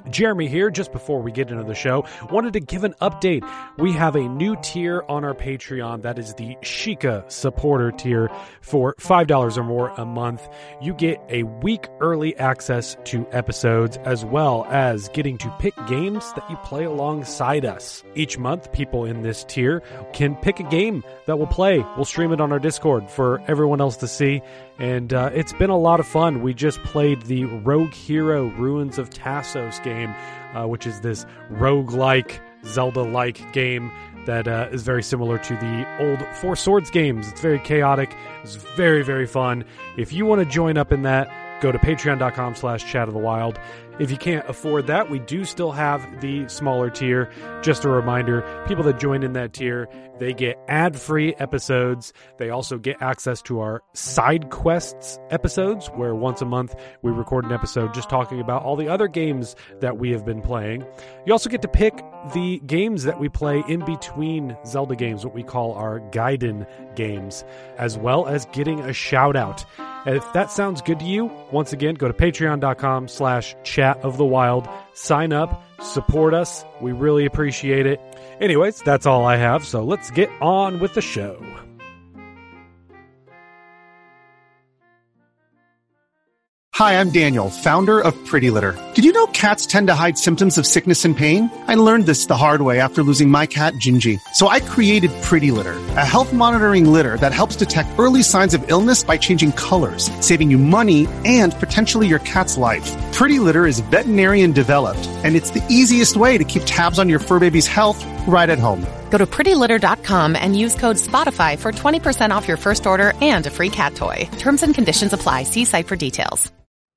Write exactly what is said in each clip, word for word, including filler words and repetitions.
Jeremy here. Just before we get into the show, wanted to give an update. We have a new tier on our Patreon. That is the Sheikah supporter tier. For five dollars or more a month, you get a week early access to episodes, as well as getting to pick games that you play alongside us. Each month, people in this tier can pick a game that we'll play. We'll stream it on our Discord for everyone else to see. And uh, it's been a lot of fun. We just played the Rogue Hero Ruins of Tassos game, uh, which is this roguelike, Zelda-like game that uh, is very similar to the old Four Swords games. It's very chaotic. It's very, very fun. If you want to join up in that, go to patreon.com slash chat of the wild. If you can't afford that, we do still have the smaller tier. Just a reminder, people that join in that tier, they get ad-free episodes. They also get access to our side quests episodes, where once a month we record an episode just talking about all the other games that we have been playing. You also get to pick the games that we play in between Zelda games, what we call our Gaiden games, as well as getting a shout-out. And if that sounds good to you, once again, go to patreon.com slash chat of the wild, sign up, support us. We really appreciate it. Anyways, that's all I have, so let's get on with the show. Hi, I'm Daniel, founder of Pretty Litter. Did you know cats tend to hide symptoms of sickness and pain? I learned this the hard way after losing my cat, Gingy. So I created Pretty Litter, a health monitoring litter that helps detect early signs of illness by changing colors, saving you money and potentially your cat's life. Pretty Litter is veterinarian developed, and it's the easiest way to keep tabs on your fur baby's health right at home. Go to pretty litter dot com and use code SPOTIFY for twenty percent off your first order and a free cat toy. Terms and conditions apply. See site for details.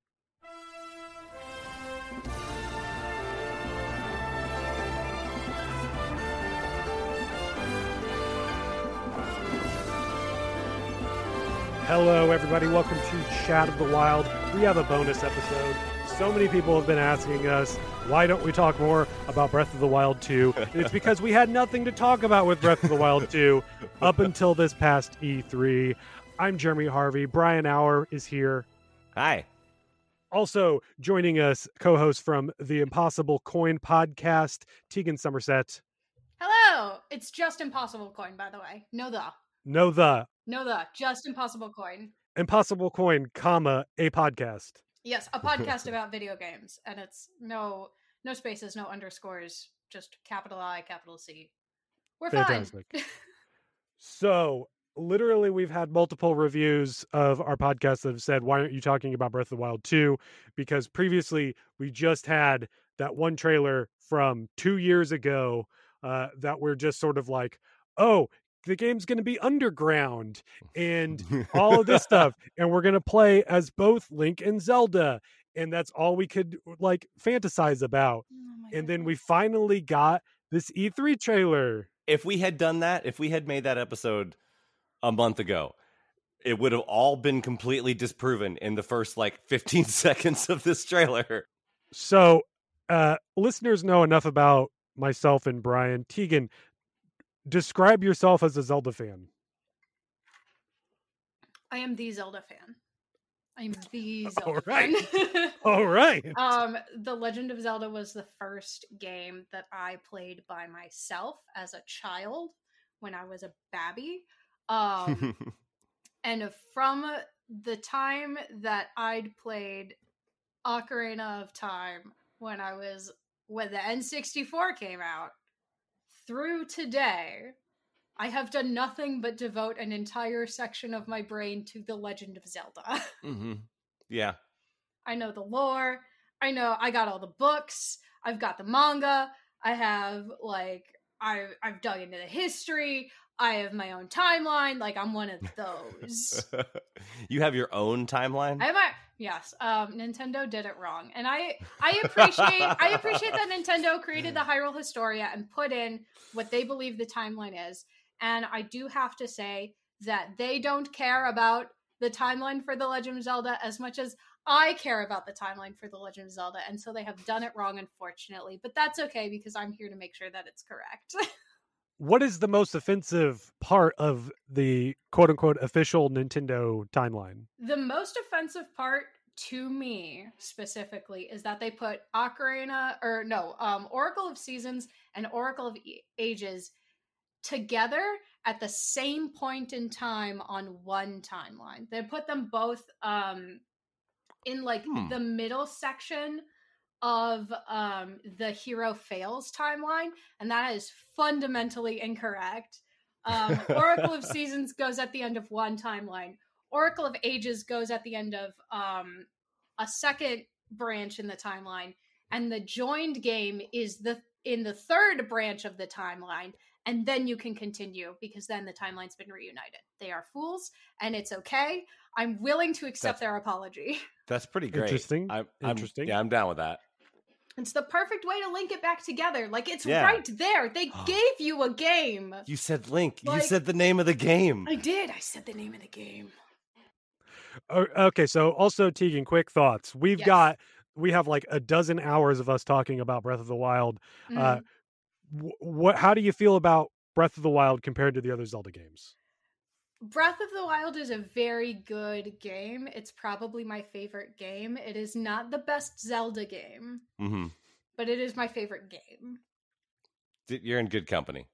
Hello, everybody. Welcome to Chat of the Wild. We have a bonus episode. So many people have been asking us, why don't we talk more about Breath of the Wild two? It's because we had nothing to talk about with Breath of the Wild two up until this past E three. I'm Jeremy Harvey. Brian Auer is here. Hi. Also joining us, co-host from the Impossible Coin podcast, Tegan Somerset. Hello. It's just Impossible Coin, by the way. No the. No the. No the. Just Impossible Coin. Impossible Coin, comma, a podcast. Yes, a podcast about video games, and it's no no spaces, no underscores, just capital I, capital C. We're Fantastic. fine. So, literally, we've had multiple reviews of our podcast that have said, why aren't you talking about Breath of the Wild two? Because previously, we just had that one trailer from two years ago uh, that we're just sort of like, oh, the game's going to be underground and all of this stuff. And we're going to play as both Link and Zelda. And that's all we could like fantasize about. Oh and then goodness. we finally got this E three trailer. If we had done that, if we had made that episode a month ago, it would have all been completely disproven in the first like fifteen seconds of this trailer. So uh, listeners know enough about myself and Brian. Tegan, describe yourself as a Zelda fan. I am the Zelda fan. I am the Zelda All right. fan. All right. Um, The Legend of Zelda was the first game that I played by myself as a child when I was a babby. Um, and from the time that I'd played Ocarina of Time when I was when the N sixty-four came out through today, I have done nothing but devote an entire section of my brain to The Legend of Zelda. Mm-hmm. Yeah. I know the lore. I know I got all the books. I've got the manga. I have like I I've dug into the history. I have my own timeline. Like I'm one of those. You have your own timeline? I have my yes. Um, Nintendo did it wrong, and I I appreciate I appreciate that Nintendo created the Hyrule Historia and put in what they believe the timeline is. And I do have to say that they don't care about the timeline for The Legend of Zelda as much as I care about the timeline for The Legend of Zelda, and so they have done it wrong, unfortunately. But that's okay because I'm here to make sure that it's correct. What is the most offensive part of the quote-unquote official Nintendo timeline? The most offensive part to me specifically is that they put Ocarina, or no, um, Oracle of Seasons and Oracle of E- Ages together at the same point in time on one timeline. They put them both um, in like Hmm. the middle section of um, the Hero Fails timeline, and that is fundamentally incorrect. Um, Oracle of Seasons goes at the end of one timeline. Oracle of Ages goes at the end of um, a second branch in the timeline, and the joined game is the in the third branch of the timeline, and then you can continue because then the timeline's been reunited. They are fools, and it's okay. I'm willing to accept That's- their apology. That's pretty great. Interesting. I'm, I'm, Interesting. Yeah, I'm down with that. It's the perfect way to link it back together. Like, it's Yeah. right there. They gave you a game. You said Link. Like- you said the name of the game. I did. I said the name of the game. Oh, okay, so also Tegan, quick thoughts. We've Yes. got we have like a dozen hours of us talking about Breath of the Wild. Uh, Mhm. wh- what? How do you feel about Breath of the Wild compared to the other Zelda games? Breath of the Wild is a very good game. It's probably my favorite game. It is not the best Zelda game, Mm-hmm. but it is my favorite game. You're in good company.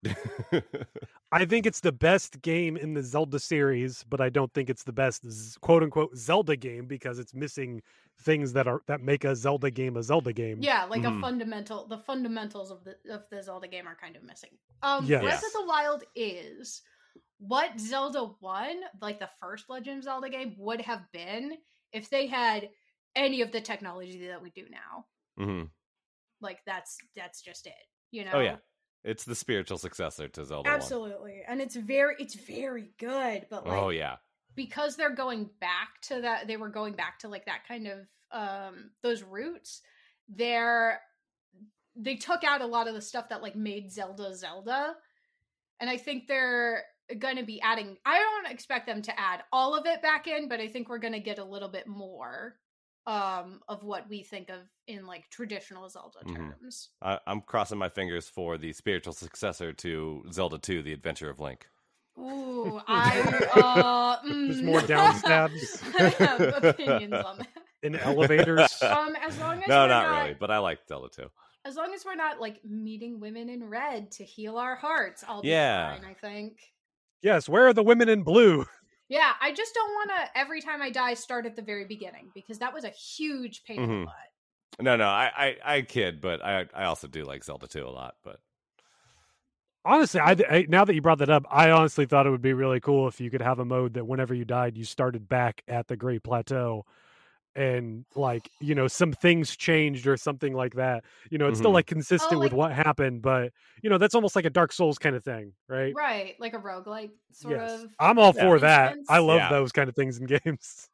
I think it's the best game in the Zelda series, but I don't think it's the best z- quote unquote Zelda game because it's missing things that are that make a Zelda game a Zelda game. Yeah, like Mhm. a fundamental. The fundamentals of the of the Zelda game are kind of missing. Um, Yes. Breath Yes. of the Wild is what Zelda one, like the first Legend of Zelda game, would have been if they had any of the technology that we do now. hmm Like that's that's just it. You know. Oh yeah, it's the spiritual successor to Zelda Absolutely. And it's very it's very good, but one. like Oh yeah. because they're going back to that they were going back to like that kind of um those roots, they're they took out a lot of the stuff that like made Zelda Zelda. And I think they're going to be adding I don't expect them to add all of it back in, but I think we're going to get a little bit more um of what we think of in like traditional Zelda Mhm. terms. I, I'm crossing my fingers for the spiritual successor to Zelda two: The Adventure of Link. Ooh, I uh There's mm. more downstabs. I have opinions on that. In elevators. Um, as long as no, we're not not, really, but I like Zelda two. as long as we're not like meeting women in red to heal our hearts, I'll be Yeah. fine. I think. Yes, where are the women in blue? Yeah, I just don't want to every time I die start at the very beginning because that was a huge pain in Mhm. the butt. No, no, I, I, I kid, but I, I also do like Zelda two a lot. But Honestly, I, I now that you brought that up, I honestly thought it would be really cool if you could have a mode that whenever you died, you started back at the Great Plateau, and like you know some things changed or something like that. You know, it's still Mhm. like consistent Oh, with like- what happened, but you know that's almost like a Dark Souls kind of thing, right? Right, like a roguelike sort Yes, of. I'm all Yeah. for that. instance. I love Yeah. those kind of things in games.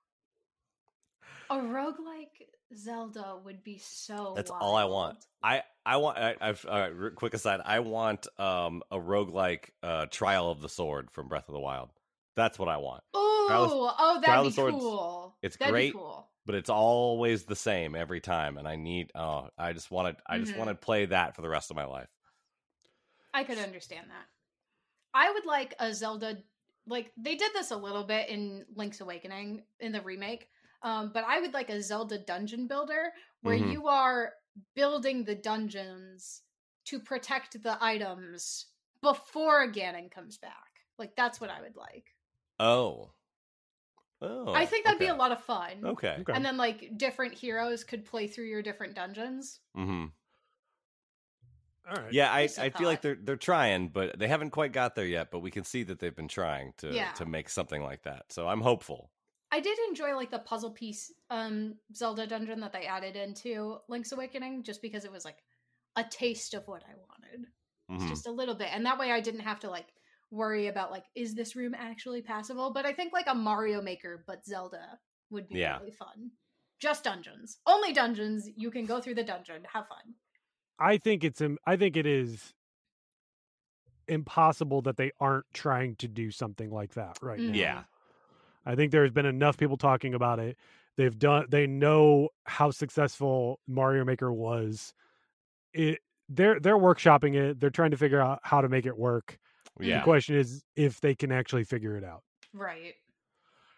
A roguelike Zelda would be so. that's all I want. wild. I, I want. I, I've uh, r- quick aside. I want um a roguelike uh, Trial of the Sword from Breath of the Wild. That's what I want. Ooh, Trial of- oh, that'd Trial be of the Swords, cool. it's that'd great. Be cool. But it's always the same every time, and I need. Oh, I just want to. I just Mhm. want to play that for the rest of my life. I could understand that. I would like a Zelda, like they did this a little bit in Link's Awakening in the remake, um, but I would like a Zelda dungeon builder where Mhm. you are building the dungeons to protect the items before Ganon comes back. Like that's what I would like. Oh. Oh. I think that'd be okay. a lot of fun. Okay. Okay. And then like different heroes could play through your different dungeons. Mm-hmm. All right. Yeah, I, Just a I feel like thought. they're they're trying, but they haven't quite got there yet. But we can see that they've been trying to Yeah. to make something like that. So I'm hopeful. I did enjoy like the puzzle piece um Zelda dungeon that they added into Link's Awakening just because it was like a taste of what I wanted. It's Mhm. just a little bit. And that way I didn't have to like worry about like is this room actually passable? But I think like a Mario Maker but Zelda would be Yeah. really fun. Just dungeons. Only dungeons. You can go through the dungeon, have fun. I think it's im- I think it is impossible that they aren't trying to do something like that right now. Mhm. Yeah. I think there's been enough people talking about it. They've done they know how successful Mario Maker was. It they're they're workshopping it. They're trying to figure out how to make it work. Yeah. The question is if they can actually figure it out. Right.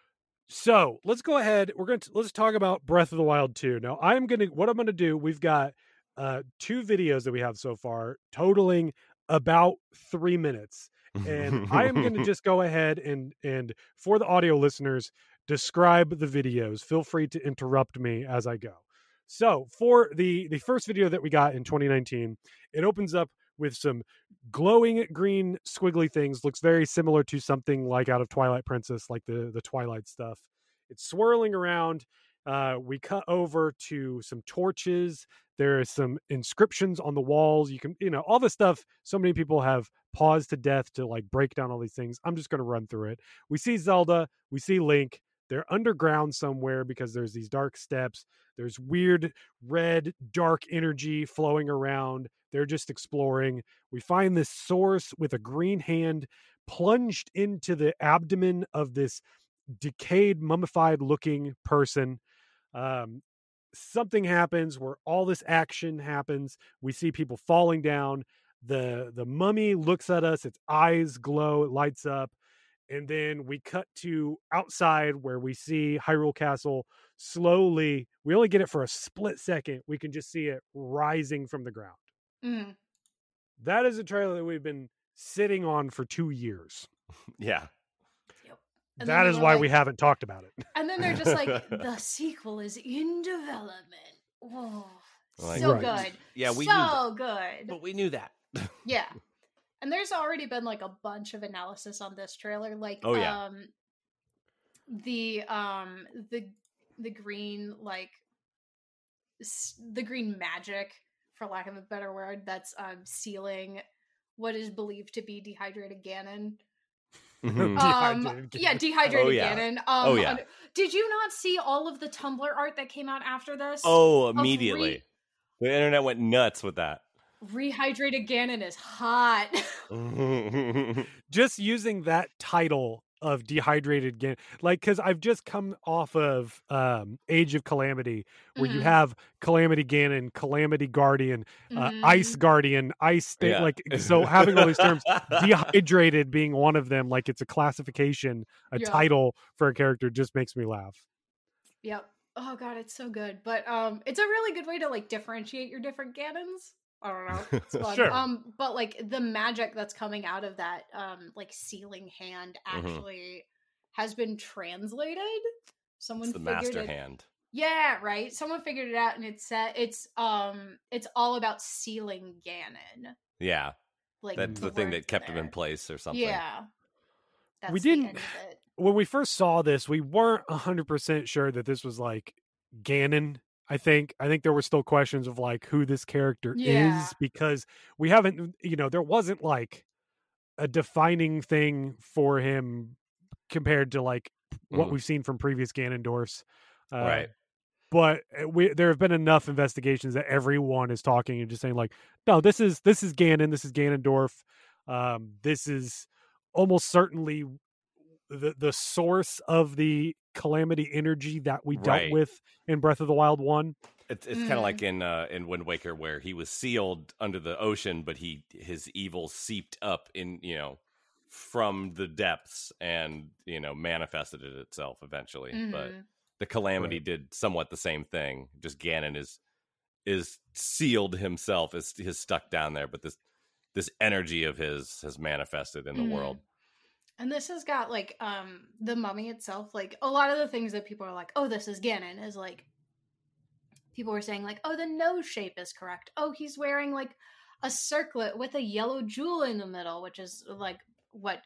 So let's go ahead. We're going to let's talk about Breath of the Wild two. Now, I'm gonna what I'm gonna do. We've got uh, two videos that we have so far, totaling about three minutes, and I am going to just go ahead and and for the audio listeners, describe the videos. Feel free to interrupt me as I go. So for the the first video that we got in twenty nineteen, it opens up with some glowing green squiggly things. Looks very similar to something like out of Twilight Princess, like the the Twilight stuff. It's swirling around. Uh, we cut over to some torches. There are some inscriptions on the walls. You can, you know, all the stuff. So many people have paused to death to like break down all these things. I'm just going to run through it. We see Zelda. We see Link. They're underground somewhere because there's these dark steps. There's weird red, dark energy flowing around. They're just exploring. We find this source with a green hand plunged into the abdomen of this decayed, mummified looking person. Um, something happens where all this action happens. We see people falling down. The, the mummy looks at us. Its eyes glow. It lights up. And then we cut to outside where we see Hyrule Castle slowly. We only get it for a split second. We can just see it rising from the ground. Mm. That is a trailer that we've been sitting on for two years. Yeah. Yep. That is why like, we haven't talked about it. And then they're just like, the sequel is in development. Whoa. Like, so right. good. Yeah, we so knew good. But we knew that. Yeah. And there's already been like a bunch of analysis on this trailer. Like, oh, yeah. um, the, um, the, the green, like, s- the green magic, for lack of a better word, that's um, sealing what is believed to be dehydrated Ganon. Mm-hmm. Um, dehydrated yeah, dehydrated oh, yeah. Ganon. Um, oh, yeah. Did you not see all of the Tumblr art that came out after this? Oh, immediately. Re- the internet went nuts with that. Rehydrated Ganon is hot. Just using that title of dehydrated Ganon, like, because I've just come off of um, Age of Calamity, where mm-hmm. you have Calamity Ganon, Calamity Guardian, uh, mm-hmm. Ice Guardian, Ice, th- yeah. like, so having all these terms, dehydrated being one of them, like it's a classification, a yeah. title for a character, just makes me laugh. Yep. Oh god, it's so good. But um, it's a really good way to like differentiate your different Ganons. I don't know. It's fun. Sure. Um, but like the magic that's coming out of that um like sealing hand actually mm-hmm. has been translated. Someone it's the figured master it... hand. Yeah, right. Someone figured it out, and it's uh, it's um it's all about sealing Ganon. Yeah, like that's the, the thing that kept there. him in place or something. Yeah, that's we didn't. When we first saw this, we weren't a hundred percent sure that this was like Ganon. I think I think there were still questions of like who this character yeah. is, because we haven't, you know, there wasn't like a defining thing for him compared to like what mm. we've seen from previous Ganondorfs. Uh, right. But we, there have been enough investigations that everyone is talking and just saying like, no, this is this is Ganon, this is Ganondorf. Um, this is almost certainly the the source of the calamity energy that we dealt right. with in Breath of the Wild one. It's it's mm. kind of like in uh, in Wind Waker, where he was sealed under the ocean, but he his evil seeped up in you know from the depths and you know manifested it itself eventually. Mm-hmm. But the calamity right. did somewhat the same thing. Just Ganon is is sealed himself, is is stuck down there, but this this energy of his has manifested in the mm. world. And this has got, like, um, the mummy itself, like, a lot of the things that people are like, oh, this is Ganon, is, like, people were saying, like, oh, the nose shape is correct. Oh, he's wearing, like, a circlet with a yellow jewel in the middle, which is, like, what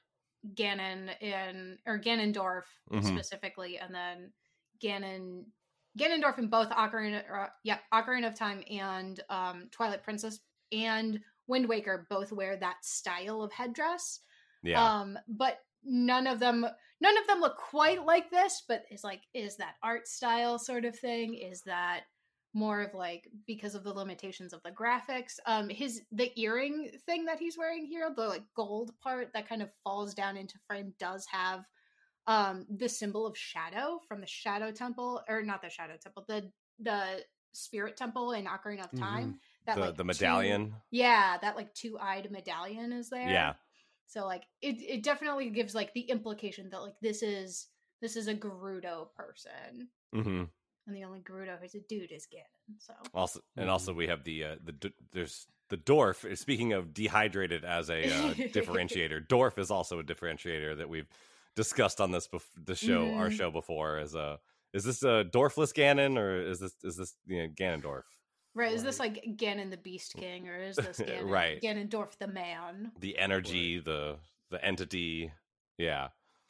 Ganon in, or Ganondorf mm-hmm. specifically, and then Ganon, Ganondorf in both Ocarina, or, yeah, Ocarina of Time and um, Twilight Princess and Wind Waker both wear that style of headdress. Yeah. Um, but none of them, none of them look quite like this, but it's like, is that art style sort of thing? Is that more of like, because of the limitations of the graphics? Um, his, the earring thing that he's wearing here, the like gold part that kind of falls down into frame does have, um, the symbol of shadow from the Shadow Temple, or not the Shadow Temple, the, the Spirit Temple in Ocarina of Time. Mm-hmm. That the, like the medallion. Two, yeah. That like two-eyed medallion is there. Yeah. So, like, it, it definitely gives, like, the implication that, like, this is this is a Gerudo person. Mm-hmm. And the only Gerudo who's a dude is Ganon. So also, and also we have the uh, the there's the Dwarf. Speaking of dehydrated as a uh, differentiator, Dwarf is also a differentiator that we've discussed on this bef- the show mm. our show before. As a is this a Dwarfless Ganon or is this is this you know, Ganondorf? Right, is this like Ganon the Beast King, or is this Ganon, right. Ganondorf the man? The energy, right. the the entity, yeah.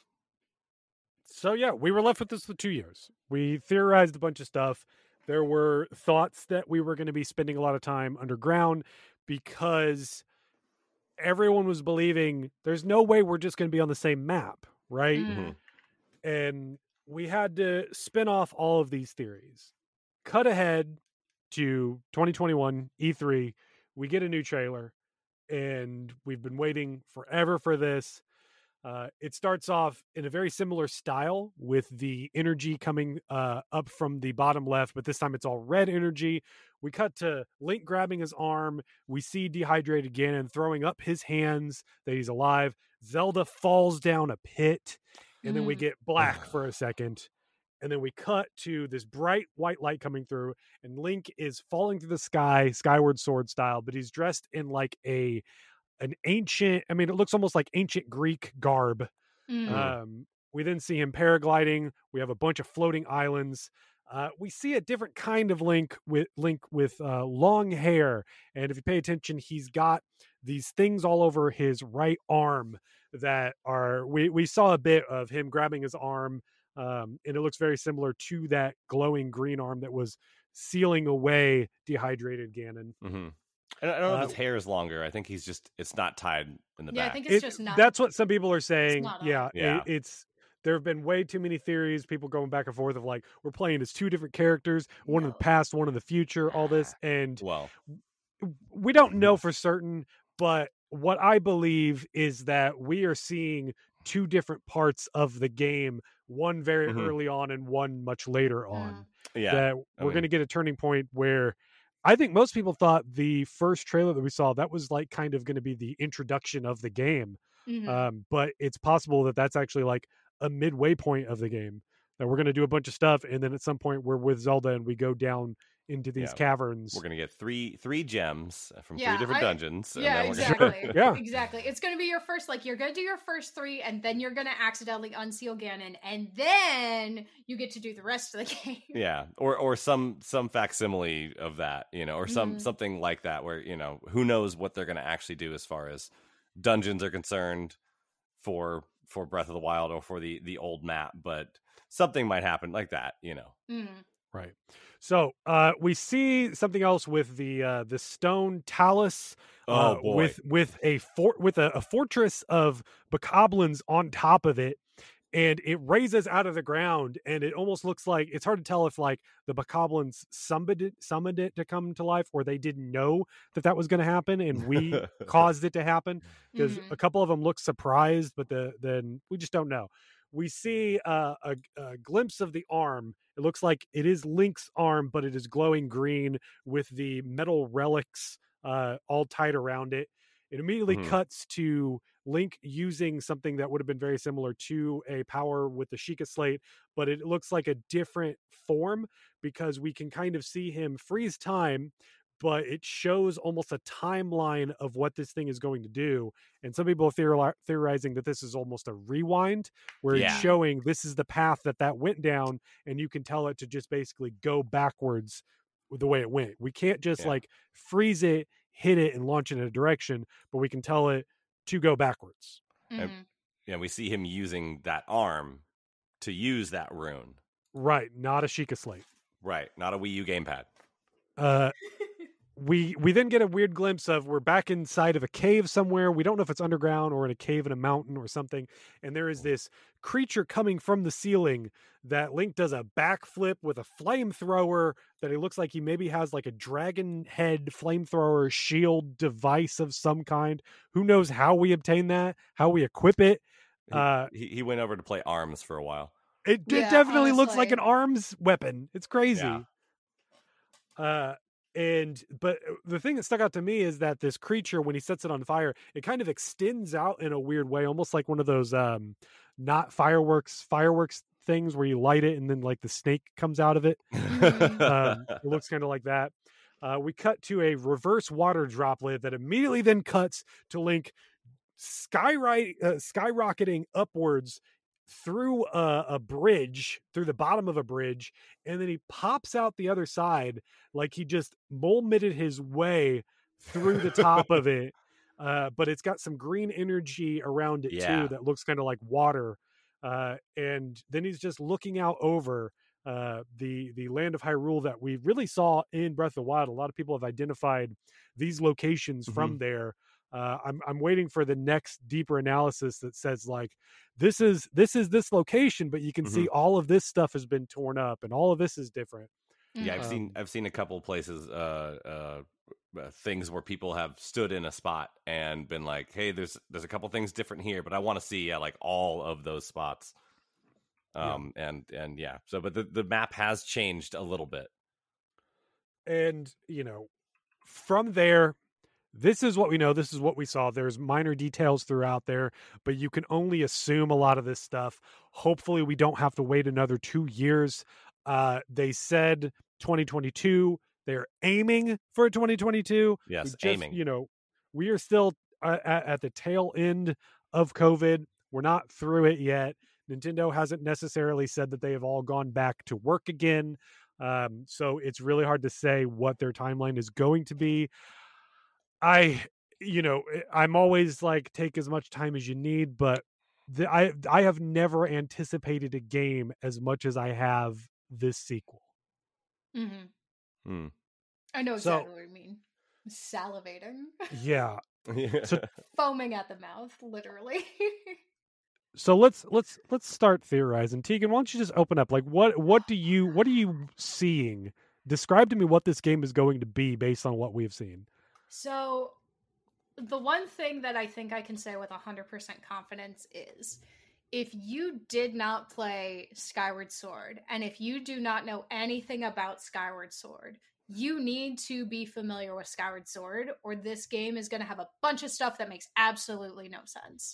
So yeah, we were left with this for two years. We theorized a bunch of stuff. There were thoughts that we were going to be spending a lot of time underground because everyone was believing there's no way we're just going to be on the same map, right? Mm-hmm. And we had to spin off all of these theories. Cut ahead to twenty twenty-one E three. We get a new trailer, and we've been waiting forever for this. Uh, it starts off in a very similar style with the energy coming uh, up from the bottom left, but this time it's all red energy. We cut to Link grabbing his arm. We see dehydrated Ganon throwing up his hands that he's alive. Zelda falls down a pit, and mm. then we get black for a second. And then we cut to this bright white light coming through, and Link is falling through the sky, Skyward Sword style, but he's dressed in like a an ancient, I mean, it looks almost like ancient Greek garb. Mm. Um, we then see him paragliding. We have a bunch of floating islands. Uh, we see a different kind of Link with Link with uh, long hair. And if you pay attention, he's got these things all over his right arm that are, we, we saw a bit of him grabbing his arm. Um, and it looks very similar to that glowing green arm that was sealing away dehydrated Ganon. Mm-hmm. I don't know if his uh, hair is longer. I think he's just, it's not tied in the yeah, back. I think it's it, just not. That's what some people are saying. Yeah, yeah. It, it's, there have been way too many theories, people going back and forth of like, we're playing as two different characters, one no. in the past, one in the future, all this. And well, we don't know for certain, but what I believe is that we are seeing two different parts of the game, one very mm-hmm. early on and one much later on. Yeah. That we're mean, going to get a turning point where I think most people thought the first trailer that we saw, that was like kind of going to be the introduction of the game. Mm-hmm. Um, but it's possible that that's actually like a midway point of the game, that we're going to do a bunch of stuff. And then at some point we're with Zelda and we go down into these yeah, caverns. We're going to get three three gems from yeah, three different I, dungeons. Yeah, and then exactly. We're gonna... yeah, exactly. It's going to be your first, like, you're going to do your first three, and then you're going to accidentally unseal Ganon, and then you get to do the rest of the game. Yeah, or or some some facsimile of that, you know, or some mm-hmm. something like that, where, you know, who knows what they're going to actually do as far as dungeons are concerned for for Breath of the Wild or for the the old map, but something might happen like that, you know. Mm-hmm. Right. So uh, we see something else with the uh, the stone talus uh, oh, boy. with with a fort with a, a fortress of bokoblins on top of it, and it raises out of the ground, and it almost looks like, it's hard to tell if like the bokoblins summoned it, summoned it to come to life, or they didn't know that that was going to happen, and we caused it to happen, because mm-hmm. a couple of them look surprised, but the then we just don't know. We see uh, a, a glimpse of the arm. It looks like it is Link's arm, but it is glowing green with the metal relics uh, all tied around it. It immediately mm-hmm. cuts to Link using something that would have been very similar to a power with the Sheikah Slate, but it looks like a different form because we can kind of see him freeze time, but it shows almost a timeline of what this thing is going to do. And some people are theori- theorizing that this is almost a rewind, where yeah. it's showing this is the path that that went down, and you can tell it to just basically go backwards with the way it went. We can't just yeah. like freeze it, hit it, and launch it in a direction, but we can tell it to go backwards. Mm-hmm. And, yeah, we see him using that arm to use that rune. Right, not a Sheikah Slate. Right, not a Wii U gamepad. Uh... We we then get a weird glimpse of, we're back inside of a cave somewhere. We don't know if it's underground or in a cave in a mountain or something. And there is this creature coming from the ceiling that Link does a backflip with a flamethrower that it looks like he maybe has like a dragon head flamethrower shield device of some kind. Who knows how we obtain that, how we equip it. Uh, he, he went over to play ARMS for a while. It, yeah, it definitely honestly. looks like an ARMS weapon. It's crazy. Yeah. Uh, And, but the thing that stuck out to me is that this creature, when he sets it on fire, it kind of extends out in a weird way, almost like one of those, um, not fireworks, fireworks things where you light it and then like the snake comes out of it. um, it looks kind of like that. Uh, we cut to a reverse water droplet that immediately then cuts to Link skyri- uh, skyrocketing upwards through a, a bridge, through the bottom of a bridge, and then he pops out the other side like he just mole-mitted his way through the top of it. Uh, but it's got some green energy around it Yeah. too that looks kind of like water. Uh, and then he's just looking out over uh, the the land of Hyrule that we really saw in Breath of the Wild. A lot of people have identified these locations Mhm. from there. Uh, I'm I'm waiting for the next deeper analysis that says like this is this is this location, but you can see all of this stuff has been torn up and all of this is different. Yeah, I've Mhm. seen Um, I've seen a couple of places, uh, uh, uh, things where people have stood in a spot and been like, "Hey, there's there's a couple things different here, but I want to see yeah, like all of those spots." Yeah. Um, and and yeah, so but the the map has changed a little bit. And you know, from there, this is what we know. This is what we saw. There's minor details throughout there, but you can only assume a lot of this stuff. Hopefully, we don't have to wait another two years. Uh, they said twenty twenty-two. They're aiming for twenty twenty-two. Yes, we just, aiming. You know, we are still uh, at, at the tail end of COVID. We're not through it yet. Nintendo hasn't necessarily said that they have all gone back to work again. Um, so it's really hard to say what their timeline is going to be. I, you know, I'm always like, take as much time as you need, but the, I, I have never anticipated a game as much as I have this sequel. Mhm. Hmm. I know So- exactly what you mean. Salivating, Yeah. So- foaming at the mouth, literally. So let's let's let's start theorizing. Tegan, why don't you just open up? Like, what what do you what are you seeing? Describe to me what this game is going to be based on what we've seen. So, the one thing that I think I can say with one hundred percent confidence is if you did not play Skyward Sword, and if you do not know anything about Skyward Sword, you need to be familiar with Skyward Sword, or this game is going to have a bunch of stuff that makes absolutely no sense.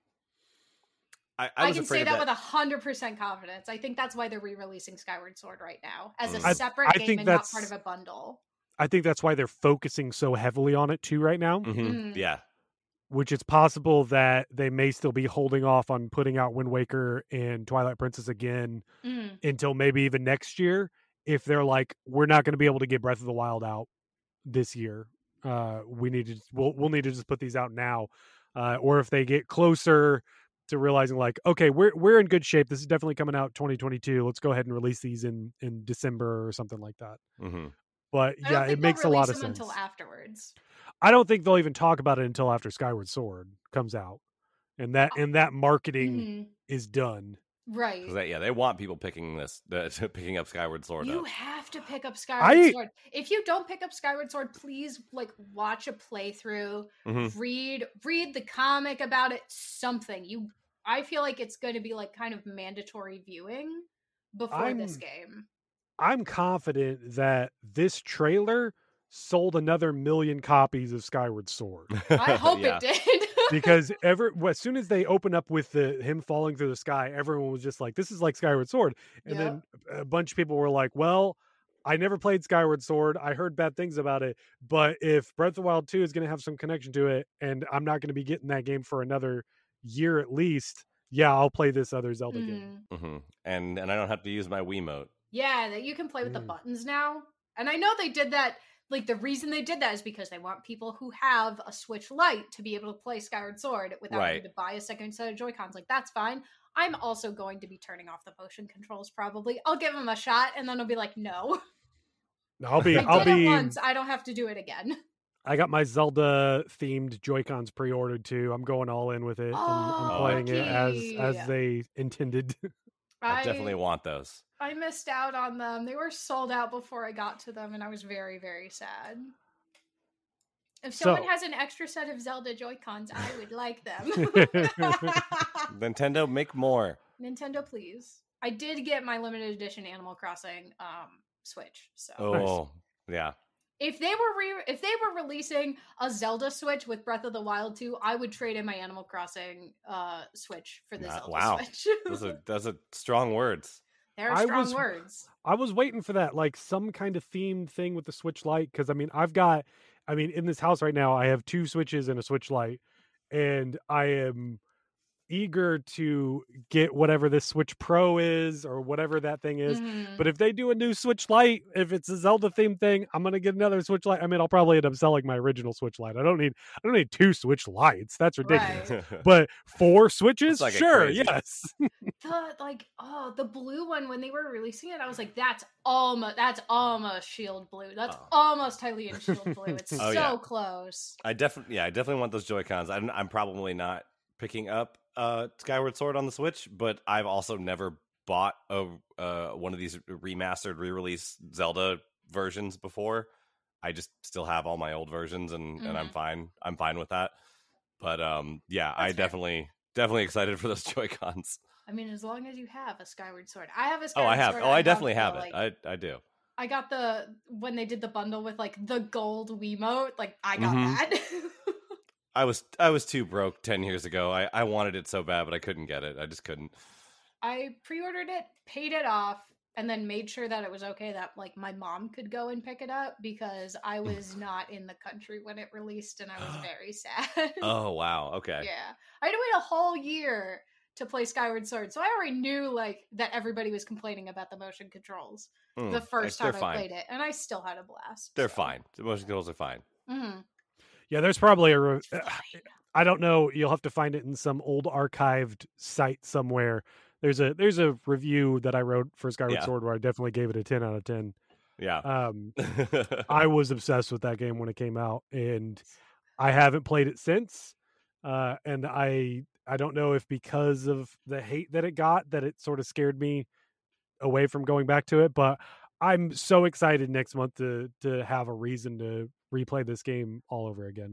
I, I, I, was can afraid say of that, that with one hundred percent confidence. I think that's why they're re-releasing Skyward Sword right now as a Mm. I- separate I game think and not that's- part of a bundle. I think that's why they're focusing so heavily on it too right now. Mhm. Mm. Yeah, Which it's possible that they may still be holding off on putting out Wind Waker and Twilight Princess again Mm. until maybe even next year. If they're like, we're not going to be able to get Breath of the Wild out this year, uh, we need to we'll we'll need to just put these out now, uh, or if they get closer to realizing like, okay, we're we're in good shape. This is definitely coming out twenty twenty-two. Let's go ahead and release these in in December or something like that. hmm But I don't yeah, think it makes a they'll lot release of them sense. until afterwards. I don't think they'll even talk about it until after Skyward Sword comes out, and that and that marketing Mhm. is done. Right. Because yeah, they want people picking this, uh, picking up Skyward Sword. You up. have to pick up Skyward I- Sword. If you don't pick up Skyward Sword, please like watch a playthrough, Mhm. read read the comic about it, something. You I feel like it's going to be like kind of mandatory viewing before this I'm- game. I'm confident that this trailer sold another million copies of Skyward Sword. I hope Yeah. it did. Because ever as soon as they open up with the him falling through the sky, everyone was just like, "This is like Skyward Sword," and Yep. then a bunch of people were like, "Well, I never played Skyward Sword. I heard bad things about it, but if Breath of the Wild two is going to have some connection to it, and I'm not going to be getting that game for another year at least, yeah, I'll play this other Zelda game." Mhm. hmm And and I don't have to use my Wiimote. Yeah, that you can play with the Mm. buttons now. And I know they did that. Like, the reason they did that is because they want people who have a Switch Lite to be able to play Skyward Sword without Right. having to buy a second set of Joy-Cons. Like, that's fine. I'm also going to be turning off the motion controls probably. I'll give them a shot, and then I'll be like, no. I'll be, I I'll did be. it once. I don't have to do it again. I got my Zelda themed Joy-Cons pre-ordered too. I'm going all in with it. I'm, I'm Oh, playing it as lucky. as they intended. I, definitely want those. I missed out on them. They were sold out before I got to them, and I was very, very sad. If someone So- has an extra set of Zelda Joy-Cons, I would like them. Nintendo, make more. Nintendo, please. I did get my limited edition Animal Crossing um, Switch, so Oh, yeah. If they were re- if they were releasing a Zelda Switch with Breath of the Wild two, I would trade in my Animal Crossing uh, Switch for the Nah, Zelda wow. Switch. those are those are strong words. They're I strong was- words. I was waiting for that, like some kind of themed thing with the Switch Lite, because I mean, I've got, I mean, in this house right now, I have two Switches and a Switch Lite, and I am eager to get whatever this Switch Pro is or whatever that thing is. Mhm. But if they do a new Switch Lite, if it's a Zelda themed thing, I'm gonna get another Switch Lite. I mean, I'll probably end up selling my original Switch Lite. I don't need, I don't need two Switch Lites. That's ridiculous. Right. But four Switches, That's like a sure, crazy. yes. The like oh the blue one when they were releasing it, I was like, that's almost that's almost Shield Blue. That's Oh. almost Hylian Shield Blue. It's Oh, so yeah. close. I definitely, yeah, I definitely want those Joy-Cons. I'm, I'm probably not picking up uh, Skyward Sword on the Switch, but I've also never bought a uh, one of these remastered, re-release Zelda versions before. I just still have all my old versions, and, and I'm Mhm. fine. I'm fine with that. But um, yeah, I That's fair. definitely, definitely excited for those Joy-Cons. I mean, as long as you have a Skyward Sword, I have a Oh, Skyward I have. Sword. Oh, I definitely have the, it. like, I I do. I got the when they did the bundle with like the gold Wiimote. Like I got Mhm. that. I was I was too broke ten years ago. I, I wanted it so bad, but I couldn't get it. I just couldn't. I pre-ordered it, paid it off, and then made sure that it was okay that like my mom could go and pick it up because I was not in the country when it released, and I was very sad. Oh wow. Okay. Yeah, I had to wait a whole year to play Skyward Sword, so I already knew like that everybody was complaining about the motion controls Mm, the first they're time I fine. played it, and I still had a blast. They're so. fine. The motion controls are fine. Mhm. Yeah, there's probably a. Re- It's fine. I don't know. You'll have to find it in some old archived site somewhere. There's a there's a review that I wrote for Skyward Yeah. Sword where I definitely gave it a ten out of ten. Yeah. Um, I was obsessed with that game when it came out, and I haven't played it since. Uh, and I I don't know if because of the hate that it got that it sort of scared me away from going back to it. But I'm so excited next month to to have a reason to replay this game all over again.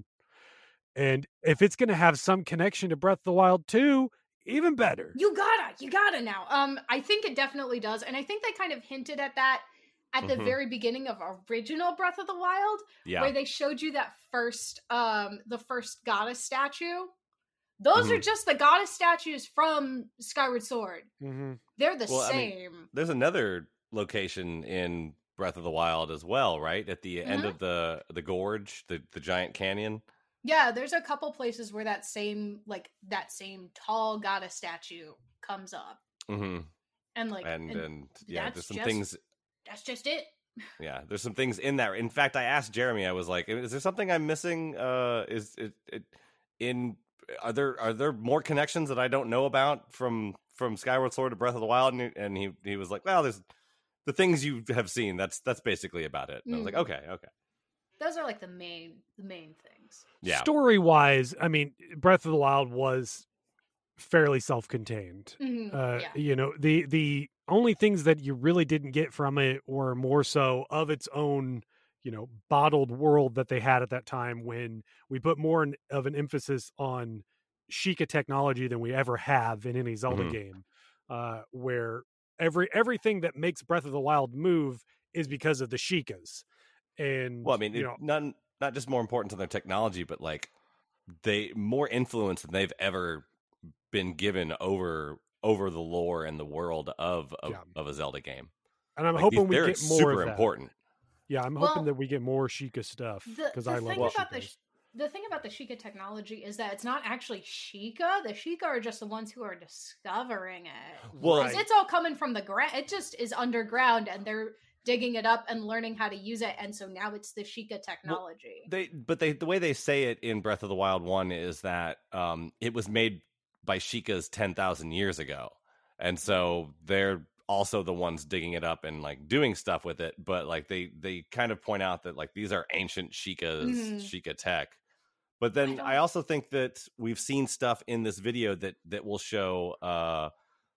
And if it's going to have some connection to Breath of the Wild two, even better. You gotta, you gotta now. Um, I think it definitely does, and I think they kind of hinted at that at the Mhm. very beginning of original Breath of the Wild, yeah. where they showed you that first, um, the first goddess statue. Those are Mhm. just the goddess statues from Skyward Sword. Mm-hmm. They're the Well, I mean, same. There's another location in Breath of the Wild as well, right? At the end Mhm. of the the gorge, the the giant canyon. Yeah, there's a couple places where that same, like that same tall goddess statue comes up, hmm and like, And and and yeah, that's there's some just- things. that's just it. Yeah, there's some things in there. In fact, I asked Jeremy. I was like, "Is there something I'm missing? Uh, is it, it in? Are there are there more connections that I don't know about from from Skyward Sword to Breath of the Wild?" And he and he, he was like, "Well, there's the things you have seen. That's that's basically about it." And I was like, Mm. "Okay, okay, Those are like the main, the main things. yeah, Story wise, I mean, Breath of the Wild was fairly self-contained. Mhm, Uh, yeah. You know, the the only things that you really didn't get from it were more so of its own, you know, bottled world that they had at that time when we put more in, of an emphasis on Sheikah technology than we ever have in any Zelda Mhm. game, uh, where every everything that makes Breath of the Wild move is because of the Sheikahs. And Well, I mean, you it, know, not not just more important to their technology, but like they more influence than they've ever been given over over the lore and the world of of, Yeah. of a Zelda game. and I'm Like, hoping these- we they're get more super of that. important. Yeah, I'm Well, hoping that we get more Sheikah stuff The, because the I love thing the about the Sheikahs. sh- the thing about the Sheikah technology is that it's not actually Sheikah. The Sheikah are just the ones who are discovering it. Well, It's, it's all coming from the ground. It just is underground, and they're digging it up and learning how to use it. And so now it's the Sheikah technology. they but they the way they say it in Breath of the Wild one is that um it was made by Sheikahs ten thousand years ago, and so they're also the ones digging it up and like doing stuff with it. But like they they kind of point out that like these are ancient Sheikahs, Mhm. Sheikah tech. But then don't- I, also think that we've seen stuff in this video that that will show uh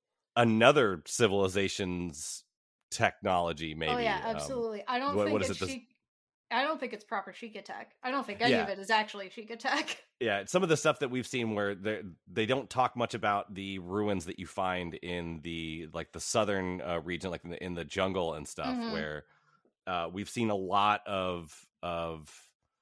another civilization's technology. Maybe. oh yeah, um, absolutely. I don't what- think what is it's it, this- Sheik- I don't think it's proper Sheikah tech. I don't think any Yeah. of it is actually Sheikah tech. Yeah, some of the stuff that we've seen where they they don't talk much about the ruins that you find in the like the southern uh, region, like in the, in the jungle and stuff, Mhm. where uh, we've seen a lot of of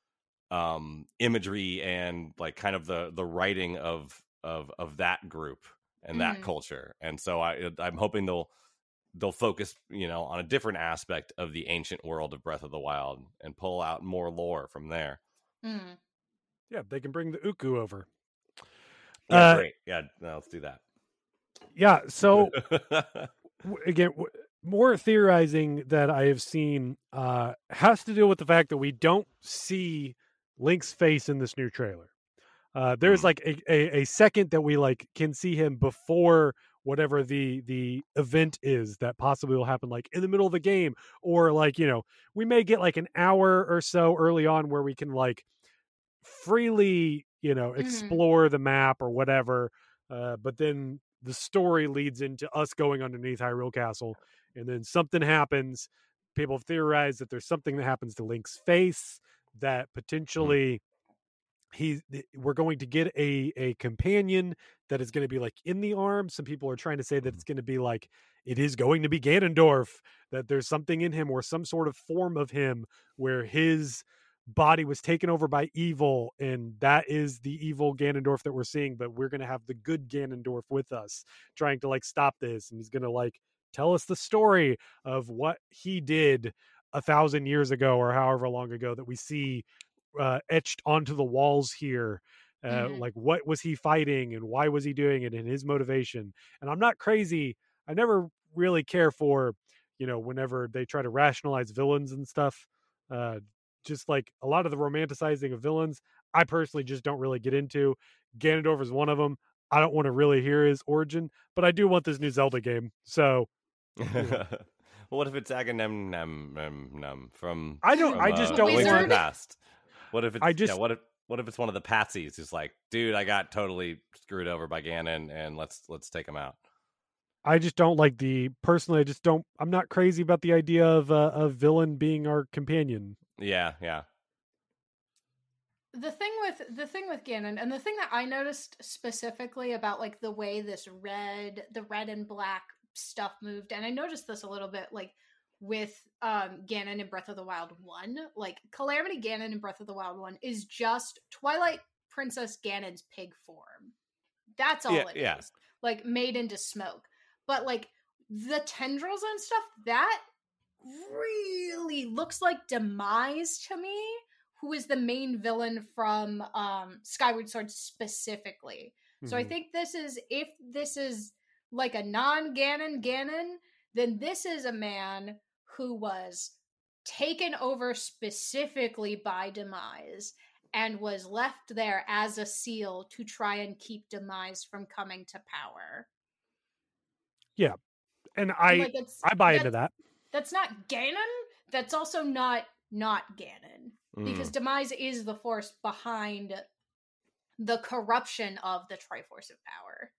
um imagery and like kind of the the writing of of of that group and that Mhm. culture. And so I I'm hoping they'll they'll focus, you know, on a different aspect of the ancient world of Breath of the Wild and pull out more lore from there. Mm. Yeah, they can bring the Uku over. Yeah, Uh, great. Yeah, no, let's do that. Yeah, so w- again, w- more theorizing that I have seen uh, has to deal with the fact that we don't see Link's face in this new trailer. Uh, there's Hmm. like a, a, a second that we like can see him before whatever the the event is that possibly will happen, like in the middle of the game, or like, you know, we may get like an hour or so early on where we can like freely, you know, Mhm. explore the map or whatever. Uh, but then the story leads into us going underneath Hyrule Castle, and then something happens. People have theorized that there's something that happens to Link's face that potentially he we're going to get a a companion that is going to be like in the arm. Some people are trying to say that it's going to be like it is going to be Ganondorf, that there's something in him or some sort of form of him where his body was taken over by evil, and that is the evil Ganondorf that we're seeing, but we're going to have the good Ganondorf with us trying to like stop this, and he's going to like tell us the story of what he did a thousand years ago or however long ago that we see uh, etched onto the walls here. Uh, Mhm. like, what was he fighting and why was he doing it and his motivation? And I'm not crazy. I never really care for, you know, whenever they try to rationalize villains and stuff. Uh, just like a lot of the romanticizing of villains, I personally just don't really get into. Ganondorf is one of them. I don't want to really hear his origin, but I do want this new Zelda game. So, you know, Well, what if it's Agamemnon from I don't. from I The just uh, don't A Link to the wizard? want. Past? What if it's I yeah? just What if what if it's one of the patsies who's like, dude, I got totally screwed over by Ganon, and let's let's take him out. I just don't like the personally. I just don't. I'm not crazy about the idea of uh, a villain being our companion. Yeah, yeah. The thing with the thing with Ganon, and the thing that I noticed specifically about like the way this red, the red and black stuff moved, and I noticed this a little bit like with um Ganon in Breath of the Wild one, like Calamity Ganon in Breath of the Wild one is just Twilight Princess Ganon's pig form. That's Yeah, all it yeah. is. Like made into smoke. But like the tendrils and stuff, that really looks like Demise to me, who is the main villain from um Skyward Sword specifically. So I Mhm. think this is, if this is like a non-Ganon Ganon, then this is a man who was taken over specifically by Demise and was left there as a seal to try and keep Demise from coming to power. Yeah, and And I like it's I buy into that that. that's not Ganon. That's also not not Ganon, because Mm. Demise is the force behind the corruption of the Triforce of Power,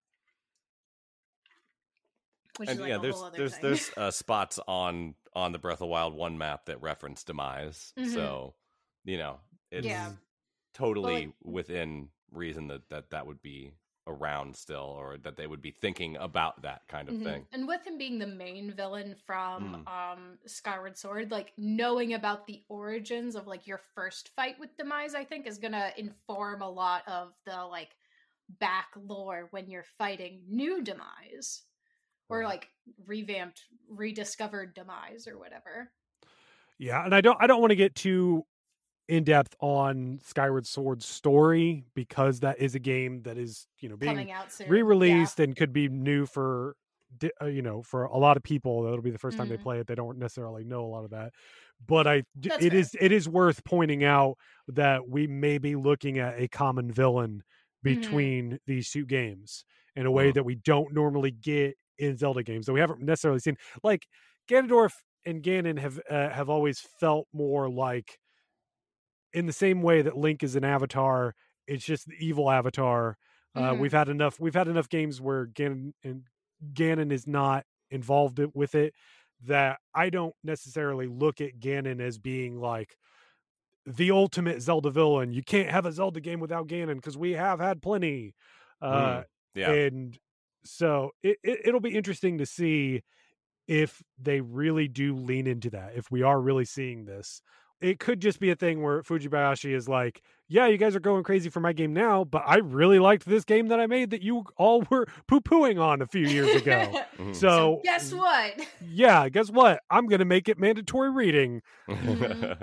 which is And like yeah, a there's whole other there's thing. there's uh, spots on on the Breath of the Wild one map that reference Demise, Mhm. so you know it's Yeah, totally like- within reason that, that that would be around still, or that they would be thinking about that kind of Mhm. thing. And with him being the main villain from Mm. um Skyward Sword, like knowing about the origins of like your first fight with Demise, I think is gonna inform a lot of the like back lore when you're fighting new Demise. Or Right. like revamped, rediscovered Demise or whatever. Yeah, and I don't I don't want to get too in depth on Skyward Sword's story because that is a game that is, you know, being Coming out soon. re-released and could be new for di- uh, you know, for a lot of people. That'll be the first time they Mhm. play it. They don't necessarily know a lot of that. But I d- That's it fair. is it is worth pointing out that we may be looking at a common villain between these two games in a way Mm. that we don't normally get in Zelda games that we haven't necessarily seen. Like Ganondorf and Ganon have uh, have always felt more like, in the same way that Link is an avatar, it's just the evil avatar. Uh, Mhm. we've had enough. We've had enough games where Ganon and Ganon is not involved it- with it. That I don't necessarily look at Ganon as being like the ultimate Zelda villain. You can't have a Zelda game without Ganon because we have had plenty. Uh, Mm. Yeah. and so it, it, it'll be interesting to see if they really do lean into that. If we are really seeing this, it could just be a thing where Fujibayashi is like, yeah, you guys are going crazy for my game now, but I really liked this game that I made that you all were poo-pooing on a few years ago. Mhm. So, So guess what? yeah, guess what? I'm going to make it mandatory reading. Mhm.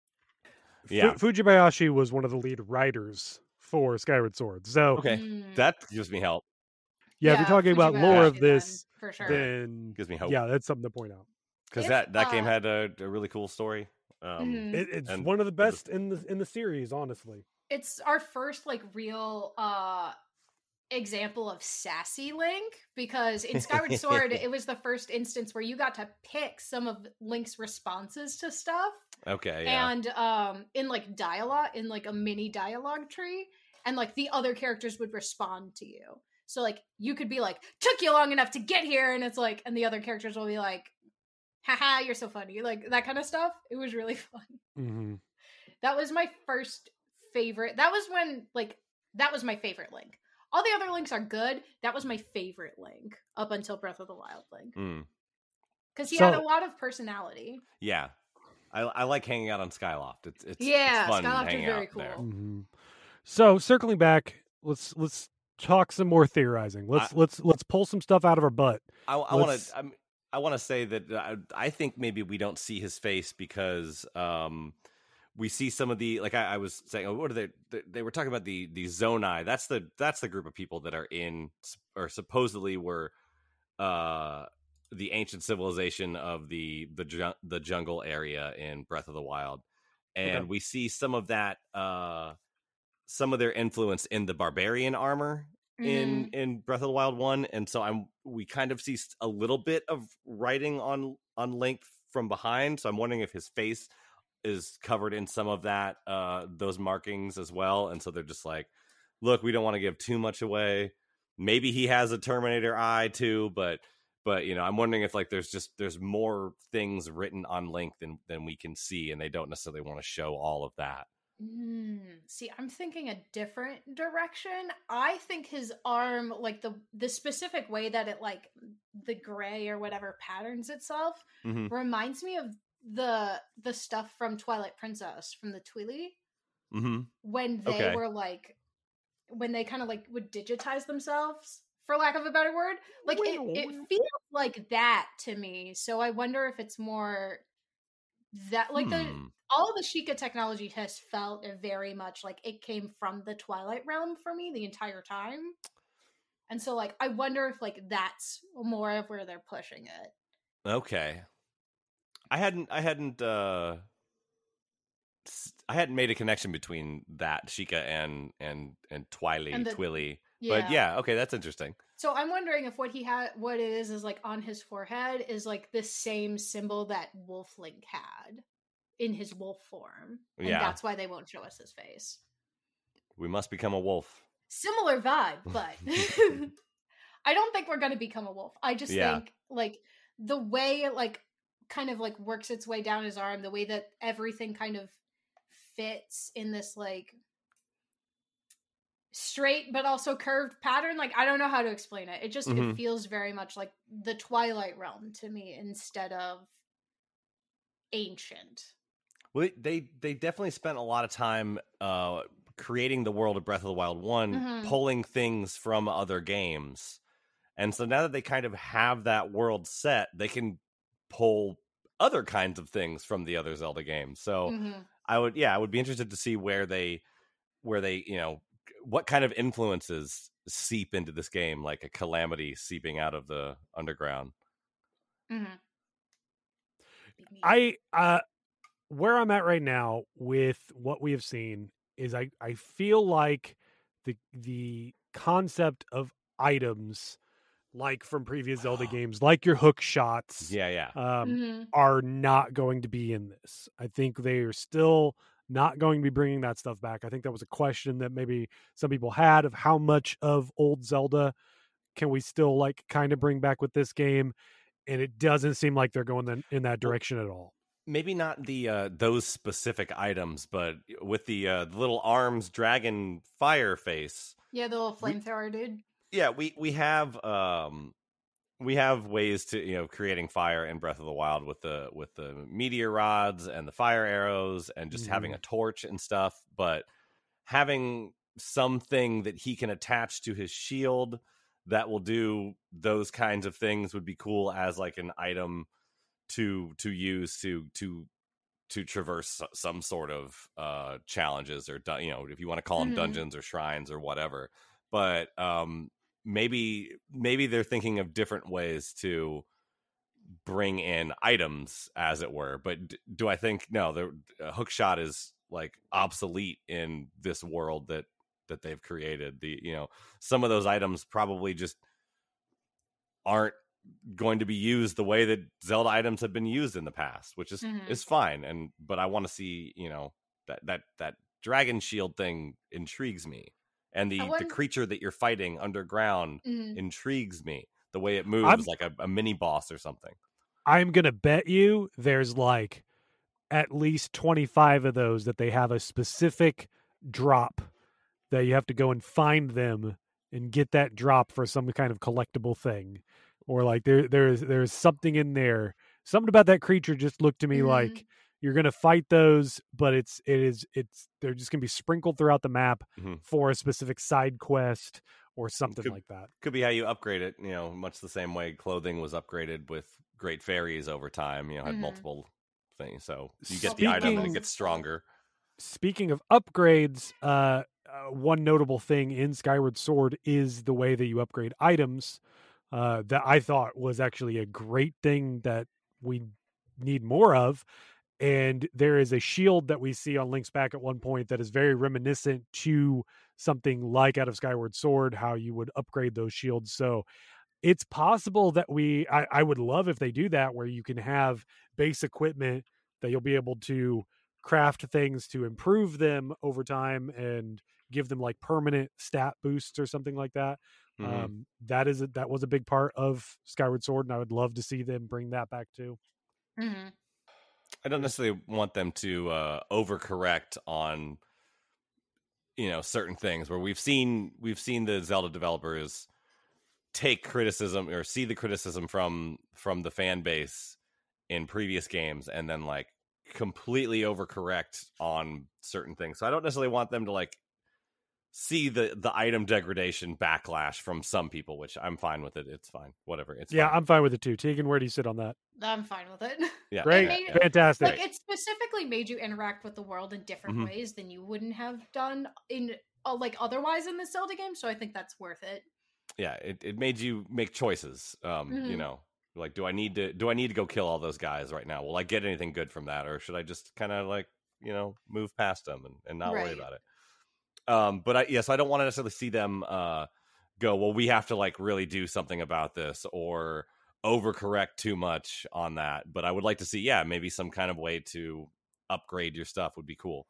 Yeah. Fu- Fujibayashi was one of the lead writers for Skyward Sword. So, Okay, Mm. that gives me help. yeah, if you're talking about lore Fujibayashi of this, then, for sure. then Gives me hope. yeah, that's something to point out. Because If, that, that game uh, had a, a really cool story. Um, Mhm. It, it's And one of the the- best in the in the series, honestly. It's our first like real uh example of sassy Link, because in Skyward Sword it was the first instance where you got to pick some of Link's responses to stuff. Okay, yeah. And um in like dialogue, in like a mini dialogue tree, and like the other characters would respond to you. So like you could be like, took you long enough to get here, and it's like, and the other characters will be like, haha, you're so funny, like that kind of stuff. It was really fun. Mm-hmm. That was my first favorite. That was when like that was my favorite Link. All the other Links are good. That was my favorite Link up until Breath of the Wild Link, Mm, because he So- had a lot of personality. yeah. I, I like hanging out on Skyloft. It's it's, Yeah, it's fun Skyloft is hanging very out there. cool. Mm-hmm. So circling back, let's let's talk some more theorizing. Let's I- let's let's pull some stuff out of our butt. I, I want Let's- to. I want to say that I, I think maybe we don't see his face because um, we see some of the like I, I was saying. Oh, what are they, they? They were talking about the the Zonai. That's the that's the group of people that are in or supposedly were uh, the ancient civilization of the the ju- the jungle area in Breath of the Wild, and Okay. we see some of that. Uh, some of their influence in the barbarian armor in Mhm. in Breath of the Wild one, and so I'm we kind of see a little bit of writing on on Link from behind. So I'm wondering if his face is covered in some of that uh those markings as well, and so they're just like, look, we don't want to give too much away. Maybe he has a Terminator eye too, but but you know, I'm wondering if like there's just there's more things written on Link than than we can see, and they don't necessarily want to show all of that. Mm, see, I'm thinking a different direction. I think his arm, like the the specific way that it like the gray or whatever patterns itself, Mhm. reminds me of the the stuff from Twilight Princess from the Twili, Mm-hmm. when they Okay. were like when they kind of like would digitize themselves, for lack of a better word. Like it, it feels like that to me. So I wonder if it's more that like the Hmm. all the Sheikah technology has felt very much like it came from the Twilight Realm for me the entire time. And so like I wonder if like that's more of where they're pushing it. Okay. I hadn't I hadn't uh s- I hadn't made a connection between that Sheikah and and and Twily And the- Twilly. Yeah. But yeah, okay, that's interesting. So I'm wondering if what he had what it is is like on his forehead is like the same symbol that Wolf Link had in his wolf form. And Yeah. that's why they won't show us his face. We must become a wolf. Similar vibe, but I don't think we're gonna become a wolf. I just Yeah. think like the way it like kind of like works its way down his arm, the way that everything kind of fits in this like straight but also curved pattern. Like I don't know how to explain it. It just Mhm. it feels very much like the Twilight Realm to me instead of ancient. Well, they they definitely spent a lot of time uh creating the world of Breath of the Wild one, Mhm. pulling things from other games. And so now that they kind of have that world set, they can pull other kinds of things from the other Zelda games. So Mhm. I would, yeah, I would be interested to see where they, where they, you know, what kind of influences seep into this game, like a calamity seeping out of the underground. Mhm. I uh where I'm at right now with what we have seen is I I feel like the the concept of items like from previous Zelda games, like your hook shots, Yeah, yeah. um, Mhm. are not going to be in this. I think they are still not going to be bringing that stuff back. I think that was a question that maybe some people had of how much of old Zelda can we still like kind of bring back with this game, and it doesn't seem like they're going in, in that direction at all. Maybe not the uh, those specific items, but with the uh, the little arms dragon fire face. Yeah, the little We- flamethrower dude. Yeah, we we have um we have ways to, you know, creating fire in Breath of the Wild with the with the meteor rods and the fire arrows and just Mhm. having a torch and stuff, but having something that he can attach to his shield that will do those kinds of things would be cool as like an item to to use to to to traverse some sort of uh challenges or you know, if you want to call them Mhm. dungeons or shrines or whatever. But um maybe maybe they're thinking of different ways to bring in items, as it were. But d- do I think no, the uh, hook shot is like obsolete in this world that that they've created. The you know, some of those items probably just aren't going to be used the way that Zelda items have been used in the past, which is Mhm. is fine. And but I want to see, you know, that that that dragon shield thing intrigues me, and I the the wouldn't. creature that you're fighting underground Mhm. intrigues me. The way it moves, I'm like a, a mini boss or something. I'm gonna bet you there's like at least twenty-five of those that they have a specific drop that you have to go and find them and get that drop for some kind of collectible thing, or like there there's there's something in there. Something about that creature just looked to me Mhm. like you're gonna fight those, but it's it is it's they're just gonna be sprinkled throughout the map Mhm. for a specific side quest or something Could- like that. Could be how you upgrade it, you know, much the same way clothing was upgraded with great fairies over time, you know, had Mhm. multiple things. So you get the Multiple item and it levels gets of stuff. stronger. Speaking of upgrades, uh, uh, one notable thing in Skyward Sword is the way that you upgrade items. Uh, that I thought was actually a great thing that we need more of. And there is a shield that we see on Link's back at one point that is very reminiscent to something like out of Skyward Sword, how you would upgrade those shields. So it's possible that we, I, I would love if they do that, where you can have base equipment that you'll be able to craft things to improve them over time and give them like permanent stat boosts or something like that. Mhm. Um, that is a, that was a big part of Skyward Sword, and I would love to see them bring that back too. Mhm. I don't necessarily want them to uh, overcorrect on, you know, certain things where we've seen we've seen the Zelda developers take criticism or see the criticism from from the fan base in previous games and then like completely overcorrect on certain things. So I don't necessarily want them to like see the the item degradation backlash from some people, which I'm fine with it. It's fine. Whatever. It's Yeah, fine. I'm fine with it too. Tegan, where do you sit on that? I'm fine with it. Yeah. Great, It made, yeah. fantastic. like it specifically made you interact with the world in different Mhm. ways than you wouldn't have done in uh, like otherwise in the Zelda game. So I think that's worth it. Yeah, it, it made you make choices. Um, you Mhm. know, like do I need to do I need to go kill all those guys right now? Will I get anything good from that, or should I just kind of like, you know, move past them and, and not worry Right. about it? Um, but I, yes, I don't want to necessarily see them uh, go, well, we have to like really do something about this or overcorrect too much on that. But I would like to see, yeah, maybe some kind of way to upgrade your stuff would be cool.